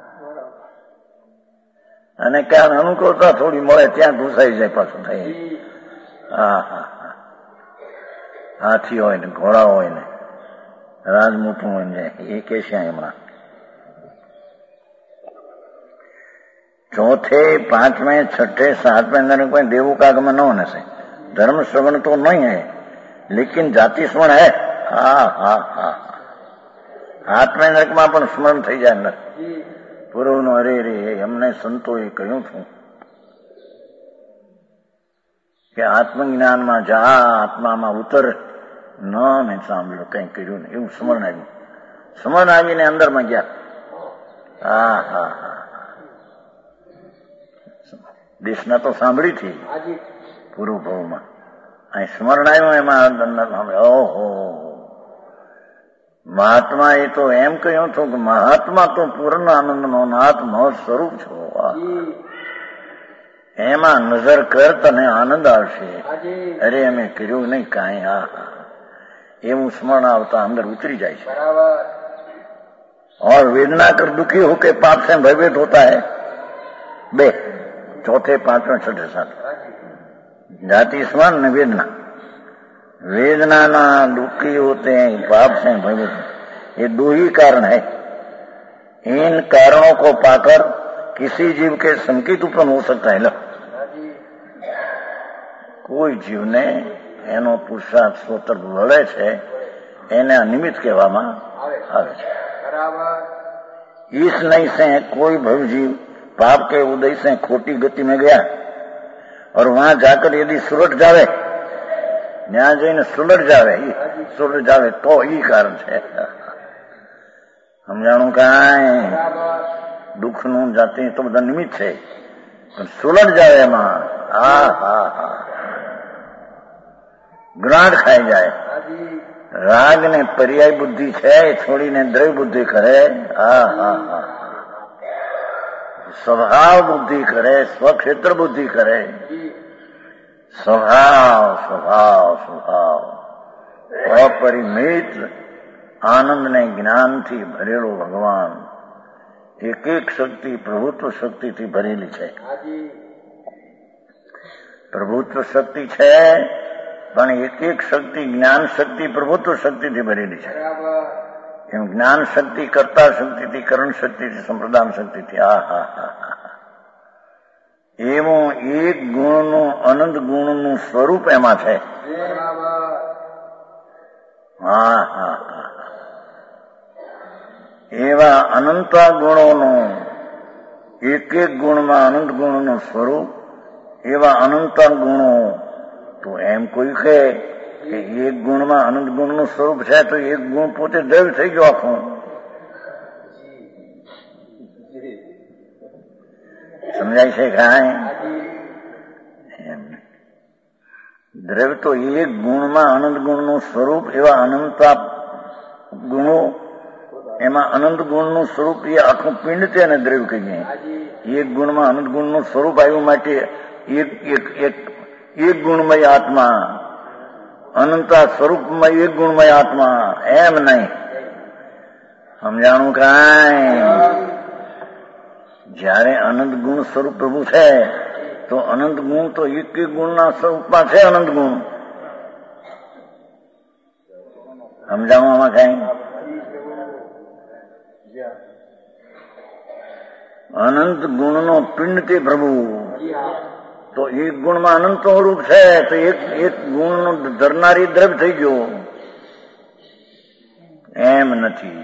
અને ક્યાં અનુકૂળતા થોડી મળે ત્યાં ઘૂસાઈ જાય પાછું થઈ. હા હા હા, હાથી હોય ને ઘોડા હોય ને રાજમોટું હોય ને એ કે છે હમણાં चौथे, पांचवें, छठे, सातवें नरक में देवों का आगमन न होने से धर्म श्रवण तो नहीं है, लेकिन जाति स्मरण है। आठवें नरकમાં પણ સ્મરણ થઈ જાય અંદર પૂર્વનું, અરે રે એમને સંતોએ કહ્યું છું કે આત્મજ્ઞાનમાં જા, આત્મામાં ઉતર, ન મેં સાંભળ્યું, કંઈ કર્યું નહીં, એવું સ્મરણ આવ્યું. સ્મરણ આવીને અંદરમાં ગયા. દેશના તો સાંભળી હતી પૂર્વ ભાવમાં, અહીં સ્મરણ આવ્યું એમાં અંદર સાંભળ્યું. ઓહો, મહાત્મા એ તો એમ કહ્યું હતું કે મહાત્મા તો પૂર્ણ આનંદનો નાથ મહોત સ્વરૂપ છો, એમાં નજર કર તને આનંદ આવશે. અરે અમે કર્યું નહીં કાંઈ. એવું સ્મરણ આવતા અંદર ઉતરી જાય છે. और वेदना कर दुखी होकर पाप से भयभीत होता है. बे चौथे, पांचवें, छठे, सात जाति स्मरण न वेदना. वेदना ना दुखी होते हैं, पाप से भयभीत, ये दो ही कारण है. इन कारणों को पाकर किसी जीव के संकित उत्पन्न हो सकता है. કોઈ જીવને એનો પુરુષાર્થ સ્વતર વળે છે એને અનિમિત કહેવામાં આવે છે. इस नई से कोई भवजीव पाप के उदय से खोटी गति में गया और वहां जाकर यदि सुलट जावे, न्याय जઈને सुलट जावे तो ई कारण है. સમજાણું કાંઈ દુઃખનું જાતિ તો બધા નિમિત્ત છે, પણ સુલટ જાવે એમાં ગ્રાંટ ખાઈ જાય. રાગ ને પર્યાય બુદ્ધિ છે એ છોડીને દ્રવ્ય બુદ્ધિ કરે. સ્વભાવ બુદ્ધિ કરે, સ્વક્ષેત્ર બુદ્ધિ કરે. સ્વભાવ સ્વભાવ સ્વભાવ અપરિમિત આનંદ ને જ્ઞાનથી ભરેલો ભગવાન, એક એક શક્તિ પ્રભુત્વ શક્તિથી ભરેલી છે. પ્રભુત્વ શક્તિ છે, પણ એક એક શક્તિ જ્ઞાન શક્તિ પ્રભુત્વ શક્તિથી ભરેલી છે. એમ જ્ઞાન શક્તિ કર્તા શક્તિથી, કરણ શક્તિથી, સંપ્રદાન શક્તિથી. એવું એક ગુણનું, અનંત ગુણનું સ્વરૂપ એમાં છે. એવા અનંતા ગુણોનું, એક એક ગુણમાં અનંત ગુણનું સ્વરૂપ, એવા અનંતા ગુણો. તો એમ કોઈ કહે કે એક ગુણમાં અનંત ગુણનું સ્વરૂપ છે તો એક ગુણ પોતે દ્રવ્ય થઈ ગયો આખું. સમજાય છે કાંઈ? દ્રવ્ય તો એક ગુણમાં અનંત ગુણનું સ્વરૂપ, એવા અનંતા ગુણો, એમાં અનંત ગુણનું સ્વરૂપ એ આખું પિંડ છે અને દ્રવ્ય કહીએ. એક ગુણમાં અનંત ગુણનું સ્વરૂપ આવ્યું માટે એક ગુણમય આત્મા, અનંતા સ્વરૂપમય એક ગુણમય આત્મા, એમ નહીં. સમજાણું કાંઈ? જયારે અનંત ગુણ સ્વરૂપ પ્રભુ છે તો અનંત ગુણ તો એક એક ગુણના સ્વરૂપમાં છે. અનંત ગુણ સમજાવવામાં કાંઈ? અનંત ગુણનો પિંડ તે પ્રભુ, તો એક ગુણમાં અનંત રૂપ છે તો એક ગુણનો ધરનારી દ્રવ્ય થઈ ગયો. એમ નથી.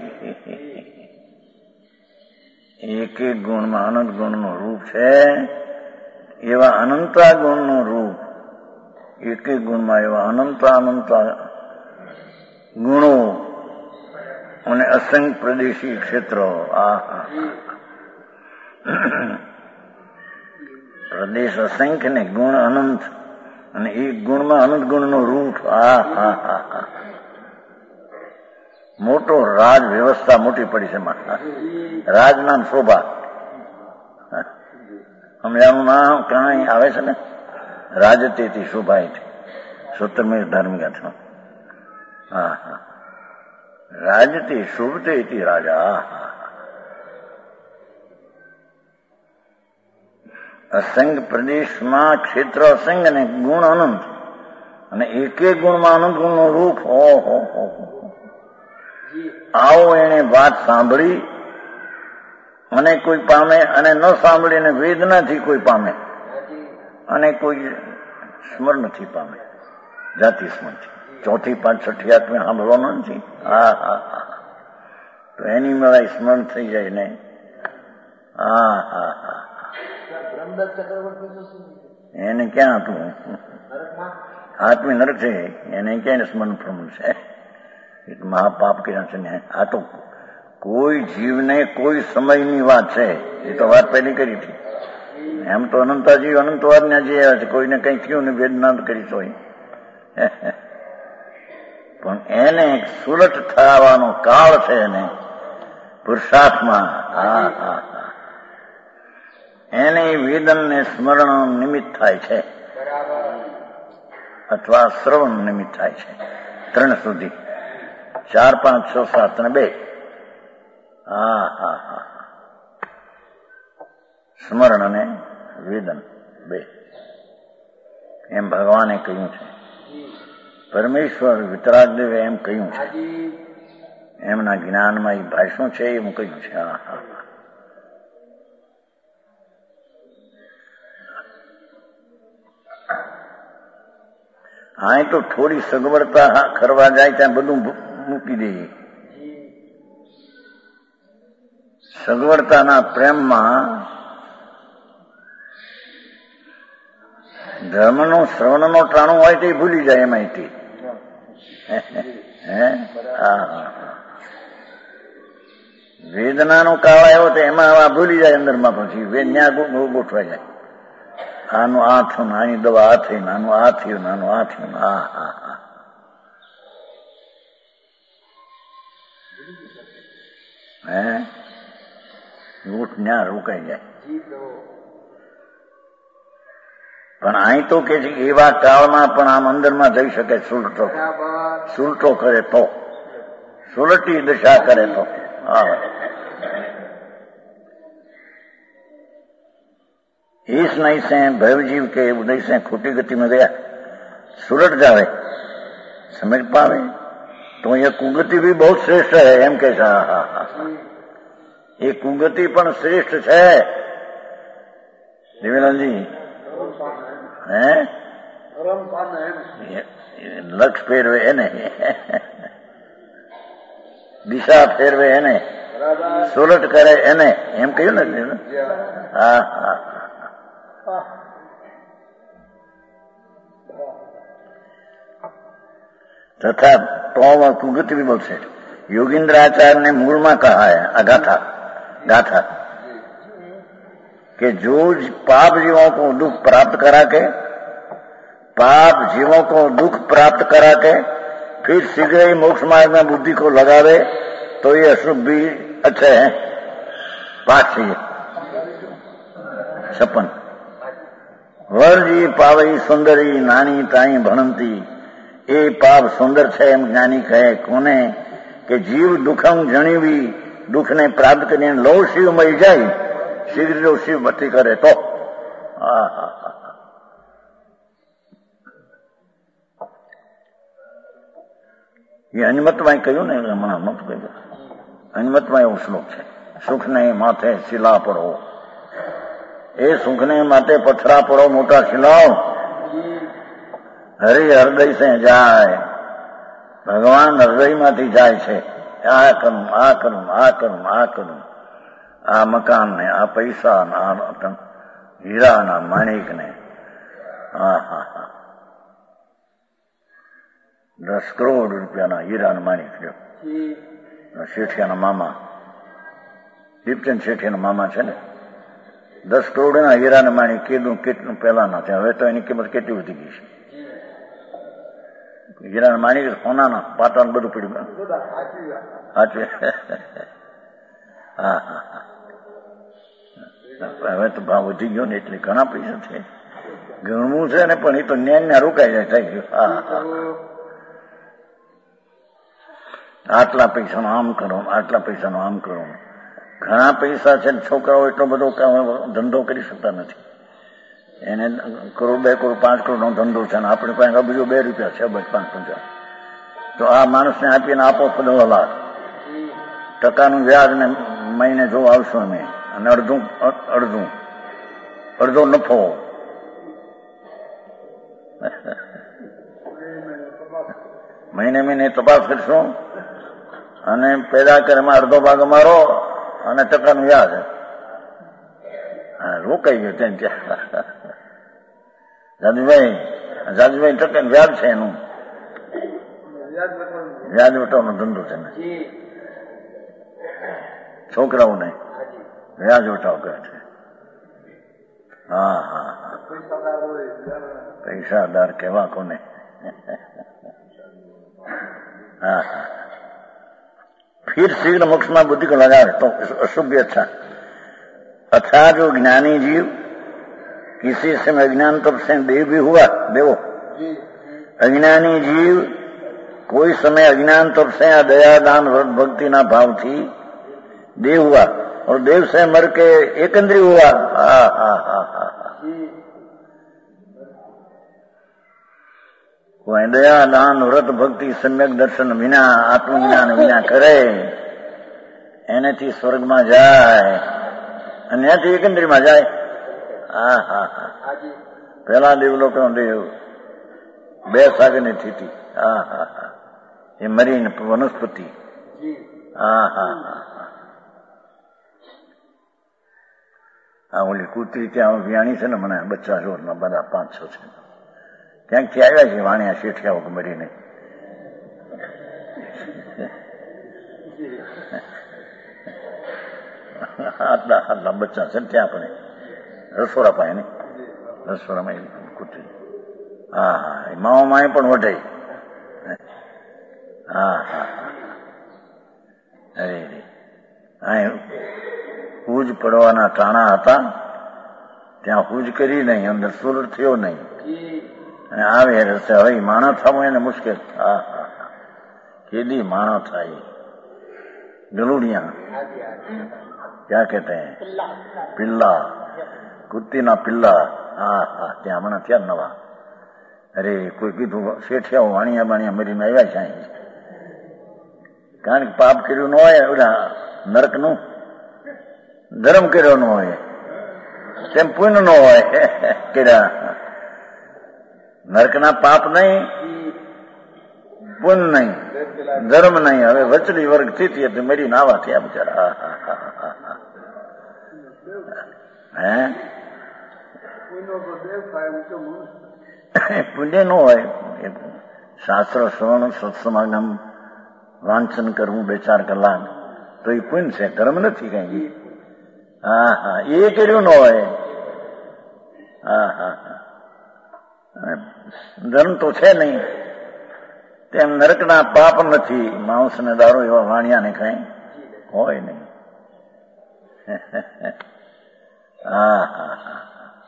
એક એક ગુણમાં અનંત ગુણનું રૂપ છે, એવા અનંતા ગુણનું રૂપ, એક એક ગુણમાં એવા અનંતા ગુણો અને અસંખ્ય પ્રદેશી ક્ષેત્રો. પ્રદેશ અસંખ્ય ને ગુણ અનંત, અને એક ગુણમાં અનંત ગુણનું રૂપ. મોટો રાજ વ્યવસ્થા મોટી પડી છે. રાજના શોભા સમજાનું નામ કાંઈ આવે છે ને, રાજતેથી શોભાય છે. સૂત્રમેય ધાર્મિક છો. રાજતે શોભતે રાજા. અસંખ્ય પ્રદેશમાં ક્ષેત્ર અસંખ્ય અને ગુણ અનંત, અને એક એક ગુણમાં અનંત ગુણનું રૂપ. આવો એને વાત સાંભળી અને કોઈ પામે, અને ન સાંભળીને વેદનાથી કોઈ પામે, અને કોઈ સ્મરણથી પામે, જાતિ સ્મરણથી. ચોથી પાંચ છઠ્ઠી આત્મે સાંભળવાનો નથી. હા હા હા, તો એની મળાય સ્મરણ થઈ જાય ને. હા હા હા, એને ક્યાં હતું? આત્મી નરક છે, એને ક્યાં સ્મરણ પ્રમણ છે? મહાપાપ કર્યા છે ને. આ તો કોઈ જીવને કોઈ સમયની વાત છે. એ તો વાત પહેલી કરી હતી. એમ તો અનંતાજી અનંતવાદના જે છે, કોઈને કઈ થયું ને વેદના કરી હોય, પણ એને સુરત થવાનો કાળ છે. એને પુરુષાર્થમાં એને વેદન ને સ્મરણ નિમિત્ત થાય છે, અથવા શ્રવણ નિમિત્ત થાય છે. 3 સુધી, 4, 5, 6, 7 અને 2. હા હા હા, સ્મરણ અને વેદન 2. એમ ભગવાને કહ્યું છે. પરમેશ્વર વિતરાગદેવે એમ કહ્યું છે. એમના જ્ઞાનમાં એ ભાષણ છે, એમ કહ્યું છે. હા હા, હા, તો થોડી સગવડતા કરવા જાય ત્યાં બધું મૂકી દઈએ. સગવડતાના પ્રેમમાં ધર્મનું શ્રવણનો ટાણું હોય તે ભૂલી જાય એમાંથી. વેદનાનો કાળ આવ્યો તો એમાં ભૂલી જાય અંદરમાં. પછી વેદના ગોઠવાઈ જાય. આનું આ થયું, આની દવા આ થઈ, આનું આ થયું, આનું આ થયું. હા હા હા, ગોઠ ન્યા રોકાઈ જાય. પણ અહીં તો કે છે એવા કાળમાં પણ આમ અંદરમાં જઈ શકે. સુલટો કરે તો, સુલટી દશા કરે તો. इस नहीं से भैवजीव के उदय से खोटी गति में गया, सुलट जावे, समझ पावे तो यह कुगति भी बहुत श्रेष्ठ है. एम कैसा? हा हा, ये कुगति पण श्रेष्ठ है. देवीलालजी હે લક્ષ ફેરવે એને, દિશા ફેરવે એને, સોલટ કરે એને, એમ કહ્યું ને. હા હા, तथा तो कुगति भी बोलते. योगींद्राचार्य ने मूल में कहा है गाथा कि जो पाप जीवों को दुख प्राप्त करा के, फिर शीघ्र ही मोक्ष मार्ग में बुद्धि को लगावे तो ये अशुभ भी अच्छे हैं. 5 चाहिए 56. વરજી પાવઈ સુંદરી નાની તાઈ ભણંતી. એ પાપ સુંદર છે એમ જ્ઞાની કહે કોને? કે જીવ દુઃખમ જણીવી, દુઃખને પ્રાપ્ત કરીને લો શિવ મળી જાય, શીઘ્ર જો શિવ ભક્તિ કરે તો. એ અનિમતમાં કહ્યું ને, હમણાં નતું કહ્યું. અનિમતમાં એવો શ્લોક છે, સુખને માથે શિલા પડો. એ સુખને માટે પથરા પડો મોટા શિલાઓ. હરિ હૃદય સે જાય, ભગવાન હૃદયમાંથી જાય છે. આ કરું, આ કરું, આ કરું, આ કરું. આ મકાન ને, આ પૈસા, આ હીરા ના માણિક ને, 10 કરોડ રૂપિયાના હીરાના માણિક લ્યો. શેઠિયાના મામા, દીપચંદ શેઠિયાના મામા છે ને, 10 કરોડના હીરાના માણિક કેટલું પહેલાના છે. હવે તો એની કિંમત કેટલી વધી ગઈ છે. હીરાના માણિક સોનાના પાટાનું બધું પડ્યું. સાચું. હા હા હા, હવે તો ભાવ વધી ગયો ને એટલે ઘણા પૈસા છે. ગણવું છે ને, પણ એ તો ન્યાય રોકાઈ જાય, થઈ ગયું. હા હા, આટલા પૈસાનો આમ કરો, આટલા પૈસાનો આમ કરો. ઘણા પૈસા છે, છોકરાઓ એટલો બધો ધંધો કરી શકતા નથી. એને 1 કરોડ, 2 કરોડ, 5 કરોડ નો ધંધો છે, આપણે પાસે બીજો 2 રૂપિયા છે, 5-50. તો આ માણસને આપીને આપો 15 લાખ ટકાનું વ્યાજ ને મહિને જો આવશો અમે અને અડધો નફો. મહિને તપાસ કરશું અને પેદા કરેમાં અડધો ભાગ અમારો અને ટકાનું વ્યાજ. રોકાઈ ગયો ત્યાં જાદુભાઈ ટકાનું વ્યાજ છે એનું. વ્યાજ વટાવવાનો ધંધો છે ને, છોકરાઓને વ્યાજ વટાવ કરે છે. હા હા હા, પૈસાદાર કેવા કોને. हाँ फिर शीघ्र मोक्ष में बुद्धि को लगा तो अशुभ अच्छा. अच्छा जो ज्ञानी जीव किसी समय अज्ञान तब से देव भी हुआ. देवो अज्ञानी जीव कोई समय अज्ञान तब से दया दान व्रत भक्ति ना भाव थी देव हुआ और देव से मर के एक इंद्रिय हुआ. हा हा हा हा. કોઈ દયા દાન વ્રત ભક્તિ સમ્યક દર્શન વિના આત્મજ્ઞાન વિના કરે એનેથી સ્વર્ગમાં જાય અને ત્યાંથી એકંદરીમાં જાય. હા હા હા. પેલા દેવલોકનો દેવ 2 સાગરની સ્થિતિ. હા હા હા. એ મરીને વનસ્પતિ. હા હા હા. આ ઓલી કૂતરી ત્યાં વ્યાણી છે ને, મને બચ્ચા જોરમાં બધા 5-6 છે. ક્યાંકથી આવ્યા છે વાણિયા શેઠિયાઓ મરીને. આટલા બચ્ચા છે ત્યાં પણ રસોડા પાસે ને રસોડામાં કૂતરી. હા હા. માઓમાં પણ વઢાઈ. હા હા હા. અરે અહીં હુજ પડવાના ટાણા હતા ત્યાં હુજ કરી નહીં, અંદર સુર થયો નહીં અને આવે રસ્તે હવે માણસ થવું એને મુશ્કેલ. હા હા હા. કેદી માણસ થાય. ગલુડિયા ક્યાં કહેતે હૈ? પિલ્લા. કુત્તીના પિલ્લા. હા હા. ત્યાં હમણાં થયા નવા. અરે કોઈ કીધું શેઠિયાઓ વાણિયા બાણિયા મરીને આવ્યા છે અહીં. કારણ કે પાપ કર્યું ન હોય ઓલા નરકનું, ધર્મ કર્યો ન હોય તેમ પુણ્ય ન હોય કર્યા. નરકના પાપ નહીં, પુણ્ય નહીં, ધર્મ નહીં. હવે વચલી વર્ગ સ્થિતિ હતી, મરીને આવા થયા બિચારા. હે પુણ્ય ન હોય. શાસ્ત્ર શ્રવણ સત્સમાગમ વાંચન કરવું 2-4 કલાક તો એ પુણ્ય છે, ધર્મ નથી કઈ. હા હા. એ કર્યું ન હોય. હા હા હા. ધર્મ તો છે નહીં, તેમ નરકના પાપ નથી. માંસ ને દારૂ એવા વાણિયાને કઈ હોય નહીં. હા હા હા.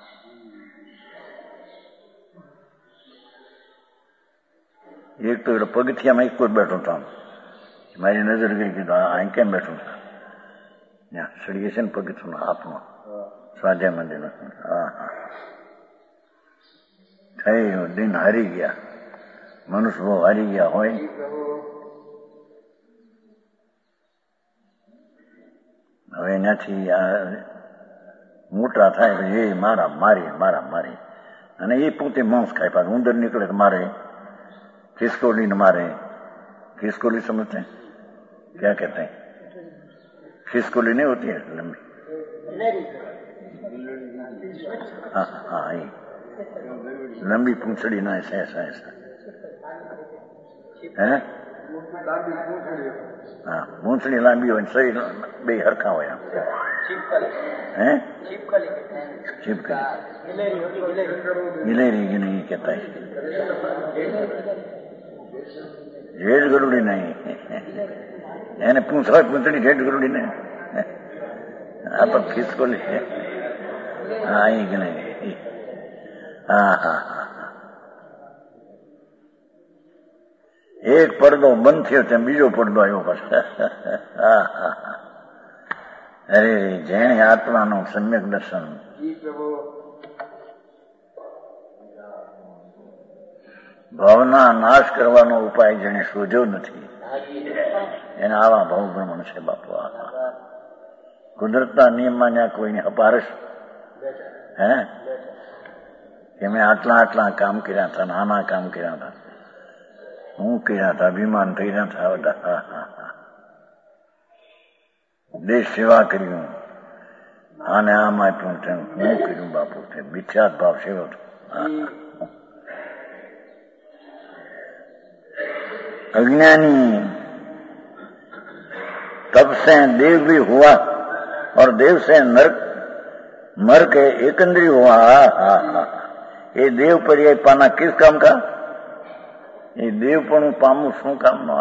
એક તો પગથિયામાં એક કોઈ બેઠો હતો, મારી નજર ગઈ, કીધું અહીં કેમ બેઠું છે? ત્યાં સળીએ છે ને પગથિયું હાથમાં સ્વાધ્યાય મંદિર. હા હા. થઈ દિન હારી ગયા, મનુષ્ય બહુ હારી ગયા હોય. હવે એનાથી મોટા થાય એ મારા મારી અને એ પોતે માંસ ખાય. પાછું ઉંદર નીકળે તો મારે, ખિસકોલીને મારે. खिसकोली समझते हैं क्या कहते हैं? खिसकोली नहीं होती है लंबी. हाँ हाँ, ये लंबी पूंछड़ी ना ऐसा ऐसा ऐसा है. हाँ, पूंछड़ी लांबी हो, शरीर बे हरखा हो. हैं छिपकली गिलेरी की नहीं कहता है. જેઠ ગરુડી નહીં, એને પૂંછડા પૂંછડી જેઠ ગરુડી ને. આ તો ખિસકોલી. હા એ કે નહીં. હા હા હા. એક પડદો બંધ થયો તેમ બીજો પડદો આવ્યો પાછો. હા હા હા. અરે જેણે આત્માનું સમ્યક દર્શન, ભાવના નાશ કરવાનો ઉપાય જેને શોધ્યો નથી એને આવા ભાવ ભ્રમણ છે બાપુ. કુદરતના નિયમમાં ત્યાં કોઈને અપારસ હે કે મેં આટલા કામ કર્યા હતા, નાના કામ કર્યા હતા, હું કર્યા હતા, અભિમાન થઈ રહ્યા હતા બધા, દેશ સેવા કર્યું, આને આમ આપ્યું, હું કર્યું બાપુ, મિથ્યાત ભાવ સેવો હતો. अज्ञानी तब से देव भी हुआ और देव से नरक मर के एकंद्री हुआ. ये देव पर्याय पाना किस काम का? ये देव पण पामू શું કામનો?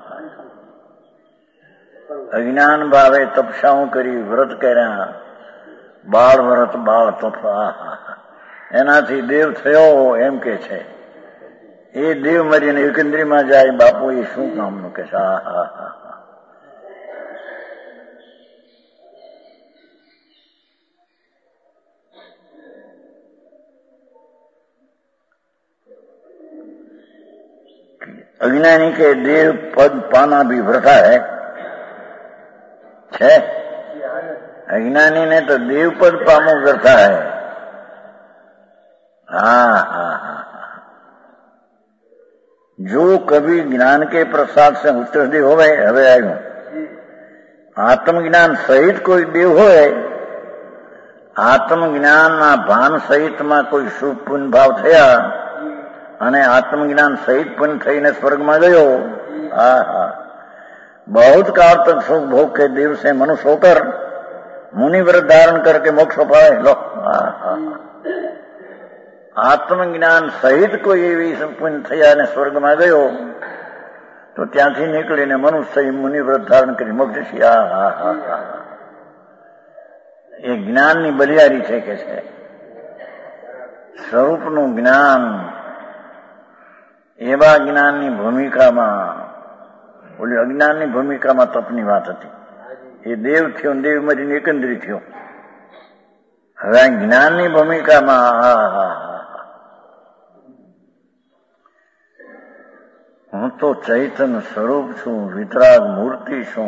અજ્ઞાન ભાવે તપસ્યાઓ કરી, વ્રત કર્યા, બાળ વ્રત બાળ તપ, એનાથી દેવ થયો એમ કે છે. એ દેવ મરીને એકંદ્રીમાં જાય, બાપુ એ શું કામનું કે છે? अज्ञानी के देव पद पाना भी व्रता है. अज्ञानी ने तो देव पद पामो व्रता है. जो कभी ज्ञान के प्रसाद से उत्तरदेव होवे, હવે આવ્યું આત્મજ્ઞાન સહિત કોઈ દેવ હોય, આત્મજ્ઞાનના ભાન સહિતમાં કોઈ શુભ પુણ્ય ભાવ થયા અને આत्मज्ञान सहित पुण्य थईने स्वर्ग में गयो. बहुत काल तक सुख भोग के देव से मनुष्य होकर मुनि व्रत धारण करके मोक्ष पाए. लो आत्मज्ञान सहित कोई एवी पुण्य थया ने स्वर्ग में गयो तो त्यांथी નીકળીને મનુષ્ય મુનિ વ્રત ધારણ કરી મોક્ષ છે. એ જ્ઞાનની બલિયારી છે કે છે. સ્વરૂપનું જ્ઞાન એવા જ્ઞાનની ભૂમિકામાં, ઓલી અજ્ઞાનની ભૂમિકામાં તપની વાત હતી. એ દેવ થયો, દેવ મરીને એકંદરી થયો. હવે આ જ્ઞાનની ભૂમિકામાં હું તો ચૈતન સ્વરૂપ છું, વિતરાગ મૂર્તિ છું,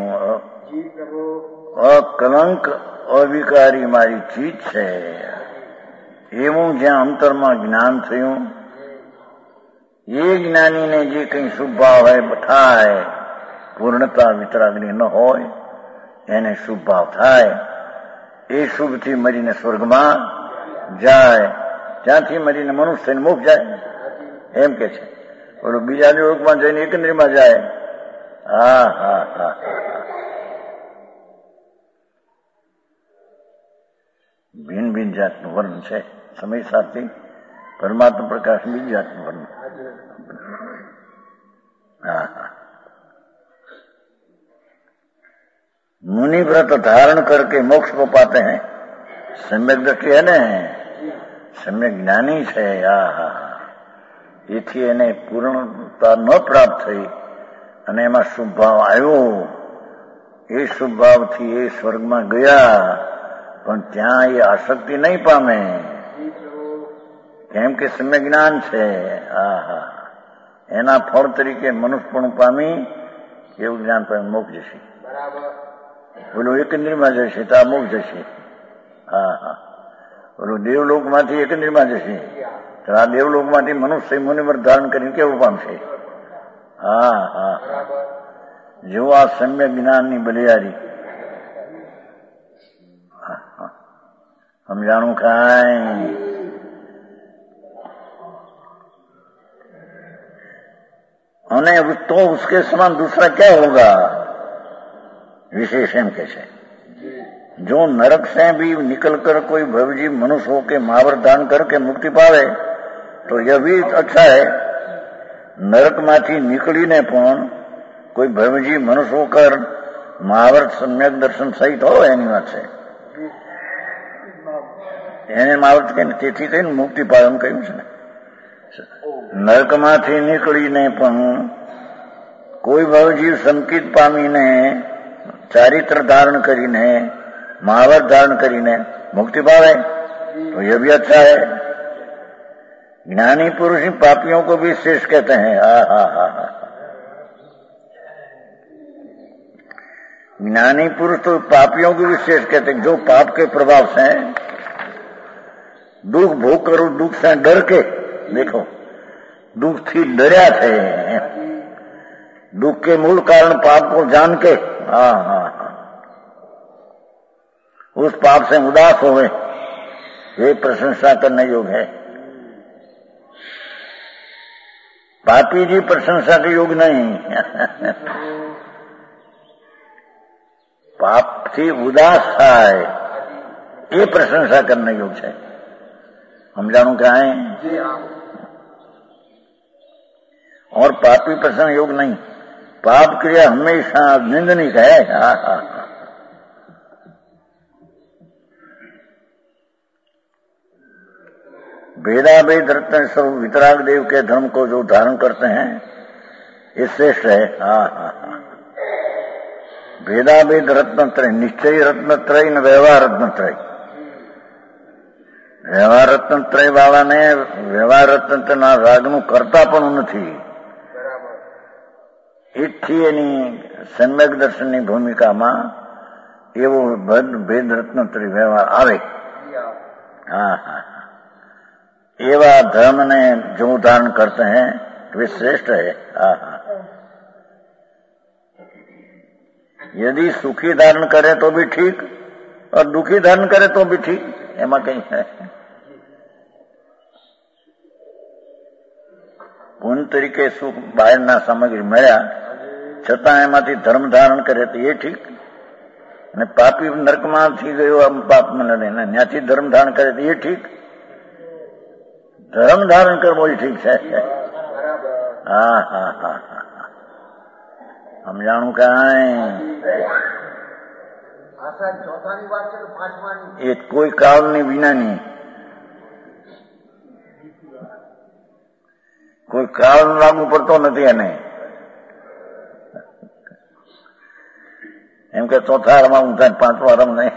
અકલંક અવિકારી મારી ચીજ છે. એવું જ્યાં અંતરમાં જ્ઞાન થયું, એ જ્ઞાનીને જે કઈ શુભ ભાવ હોય થાય, પૂર્ણતા વિતરાગની ન હોય એને શુભ ભાવ થાય. એ શુભથી મરીને સ્વર્ગમાં જાય, ત્યાંથી મરીને મનુષ્યને મોક્ષ જાય એમ કે છે. ઓલું બીજા લોકમાં જઈને એકંદરીમાં જાય. ભિન્ન ભિન્ન જાતનું વર્ણન છે. સમય સાથે પરમાત્મા પ્રકાશ બીજી જાતનું વર્ણન. मुनि व्रत धारण करके मोक्ष को पाते हैं. सम्यक दृष्टि है ने, सम्यक ज्ञानी છે. એથી એને પૂર્ણતા ન પ્રાપ્ત થઈ અને એમાં શુભ ભાવ આવ્યો. એ શુભ ભાવથી એ સ્વર્ગમાં ગયા, પણ ત્યાં એ આસક્તિ નહીં પામે, કેમ કે સમ્યક જ્ઞાન છે. એના ફળ તરીકે મનુષ્યપણું પામી એવું જ્ઞાન પામી મોક્ષ જશે. બોલો એકંદરીમાં જશે તો આ મોક્ષ જશે. બોલો દેવલોકમાંથી એકંદરીમાં જશે તો આ દેવલોકમાંથી મનુષ્ય મુનિવર ધારણ કરીને કેવું પામશે? જો આ સમ્યક જ્ઞાનની બલિયારી સમજાણું કાંઈ અને तो उसके समान दूसरा क्या होगा? विशेष एम के છે जो नरक से भी निकलकर कोई भवजीव मनुष्य होकर महावर दान करके मुक्ति पावे तो यह भी अच्छा है. नरक माथी निकलीने पण कोई भवजीव मनुष्य होकर महावर सम्यक दर्शन सहित हो એની વાત છે. એને મહાવર્ત કે તેથી કઈ મુક્તિ પાવે એમ કહ્યું છે ને. નરકમાંથી નીકળીને પણ કોઈ ભવજીવ સંકિત પામીને ચારિત્ર धारण કરીને महावर धारण કરીને मुक्ति पावे तो यह भी अच्छा है. ज्ञानी पुरुष ही पापियों को भी श्रेष्ठ कहते हैं. ज्ञानी पुरुष तो पापियों को विशेष कहते हैं, जो पाप के प्रभाव से दुख भोग करो, दुख से डर के, देखो दुख थी डरिया थे, दुख के मूल कारण पाप को जान के उस पाप से उदास होवे, ये प्रशंसा करने योग्य है। पापी जी प्रशंसा के योग्य नहीं। पाप થી ઉદાસ થાય એ પ્રશંસા કરને યોગ્ય છે। સમજાણું क्या है? और पापी प्रशंसा योग्य नहीं। पाप क्रिया हमेशा निंदनीय है। भेदाभेद रत्न स्वरूप वितराग देव के धर्म को जो धारण करते हैं ये श्रेष्ठ है। भेदाभेद रत्नत्रय, निश्चय रत्नत्रय न व्यवहार रत्नत्रय। व्यवहार रत्नत्रय वाળાને વ્યવહાર રત્નત્રયના રાગનું કરતા પણ નથી, એથી એની સમ્યક દર્શનની ભૂમિકામાં એવો ભેદ રત્નત્રય વ્યવહાર આવે। એવા ધર્મને जो धारण करते हैं वे श्रेष्ठ है। यदि सुखी धारण करे तो भी ठीक और दुखी धारण करे तो भी ठीक, एमा कहीं है। पूर्ण तरीके सुख बहारना सामग्री મળ્યા છતાં એમાંથી ધર્મ ધારણ કરે તો એ ठीक, અને પાપી નરકમાં થઈ ગયો આમ પાપમાં લડીને ત્યાંથી ધર્મ ધારણ કરે તો એ ठीक। ધર્મ ધારણ કરવો એ ठीक છે। સમજાણું કાંઈ? એ કોઈ કાળની વિનાની, કોઈ કાળ લાગુ પડતો નથી એને। એમ કે ચોથા આરામાં ઊંધા, પાંચમા આરામ નહીં।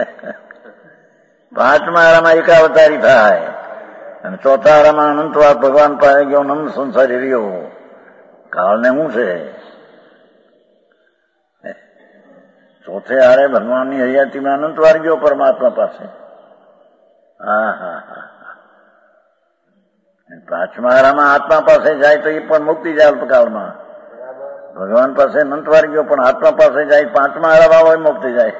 પાંચમા આરામાં એકાવતારી થાય અને ચોથા આરામાં અનંતવાર ભગવાન પાસે ગયો, નંદ સંસારી રહ્યો। કાળને શું છે? चौथे आरे भगवान की हरियाती में अनंत वार गयो परमात्मा पास। पांचमा आरा में आत्मा पास जाए तो ये पण मुक्ति जाए अल्पकाल में। भगवान पास अनंत वार गयो पण आत्मा पास जाए, पांचमा आरा में मुक्ति जाए।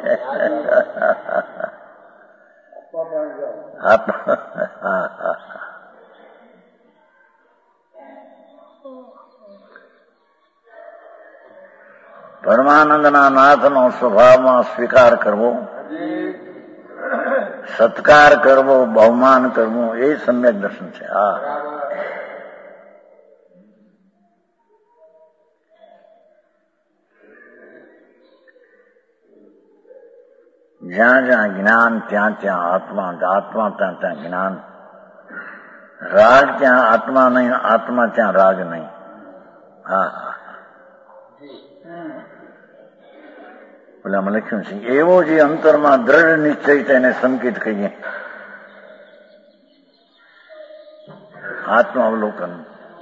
પરમાનંદના નાથનો સ્વભાવમાં સ્વીકાર કરવો, સત્કાર કરવો, બહુમાન કરવું એ સમ્યક દર્શન છે। જ્યાં જ્યાં જ્ઞાન ત્યાં ત્યાં આત્મા, આત્મા ત્યાં ત્યાં જ્ઞાન। રાગ ત્યાં આત્મા નહીં, આત્મા ત્યાં રાગ નહીં। પેલામાં લખ્યું છે એવો જે અંતરમાં દ્રઢ નિશ્ચય તેને સંકેત કહીએ। આત્માવલોકન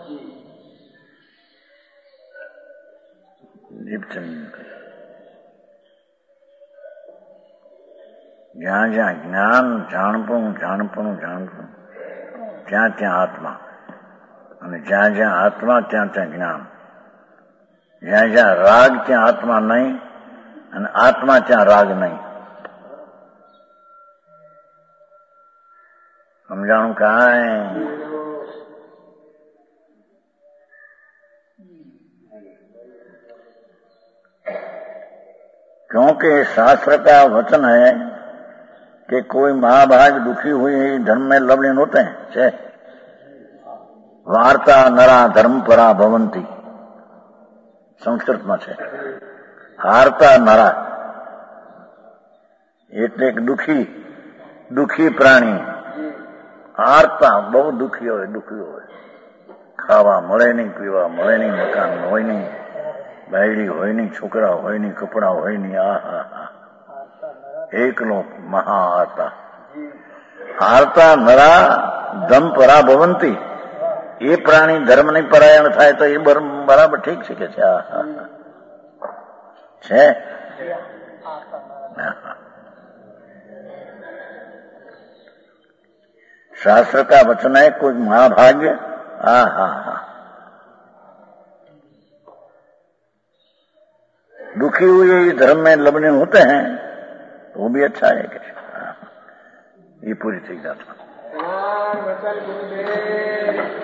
જ્યાં જ્યાં જ્ઞાન, જાણપણું જાણપણું જાણપણું ત્યાં ત્યાં આત્મા, અને જ્યાં જ્યાં આત્મા ત્યાં ત્યાં જ્ઞાન। જ્યાં જ્યાં રાગ ત્યાં આત્મા નહીં અને આત્મા ત્યાં રાગ નહીં। સમજાણું કાંઈ? क्योंकि शास्त्र का वचन है कि कोई महाभाग दुखी हुई धर्म में लवलीन होते हैं। वार्ता नरा धर्म परा भवंती संस्कृत में है। हारता नरा એટલે દુખી, દુખી પ્રાણી। હારતા બહુ દુખી હોય, દુખી હોય। ખાવા મળે નહીં, પીવા મળે નહીં, મકાન હોય નહીં, બાયડી હોય નહીં, છોકરા હોય નહીં, કપડા હોય નહીં। એકલો મહા હારતા। હારતા નરા ધમ પરા ભવંતી। એ પ્રાણી ધર્મ ની પરાયણ થાય તો એ બરાબર ઠીક છે કે છે। शास्त्र का वचन है कोई महाभाग्य। दुखी हुए धर्म में लबने होते हैं तो वो भी अच्छा है कि ये पूरी ठीक बात।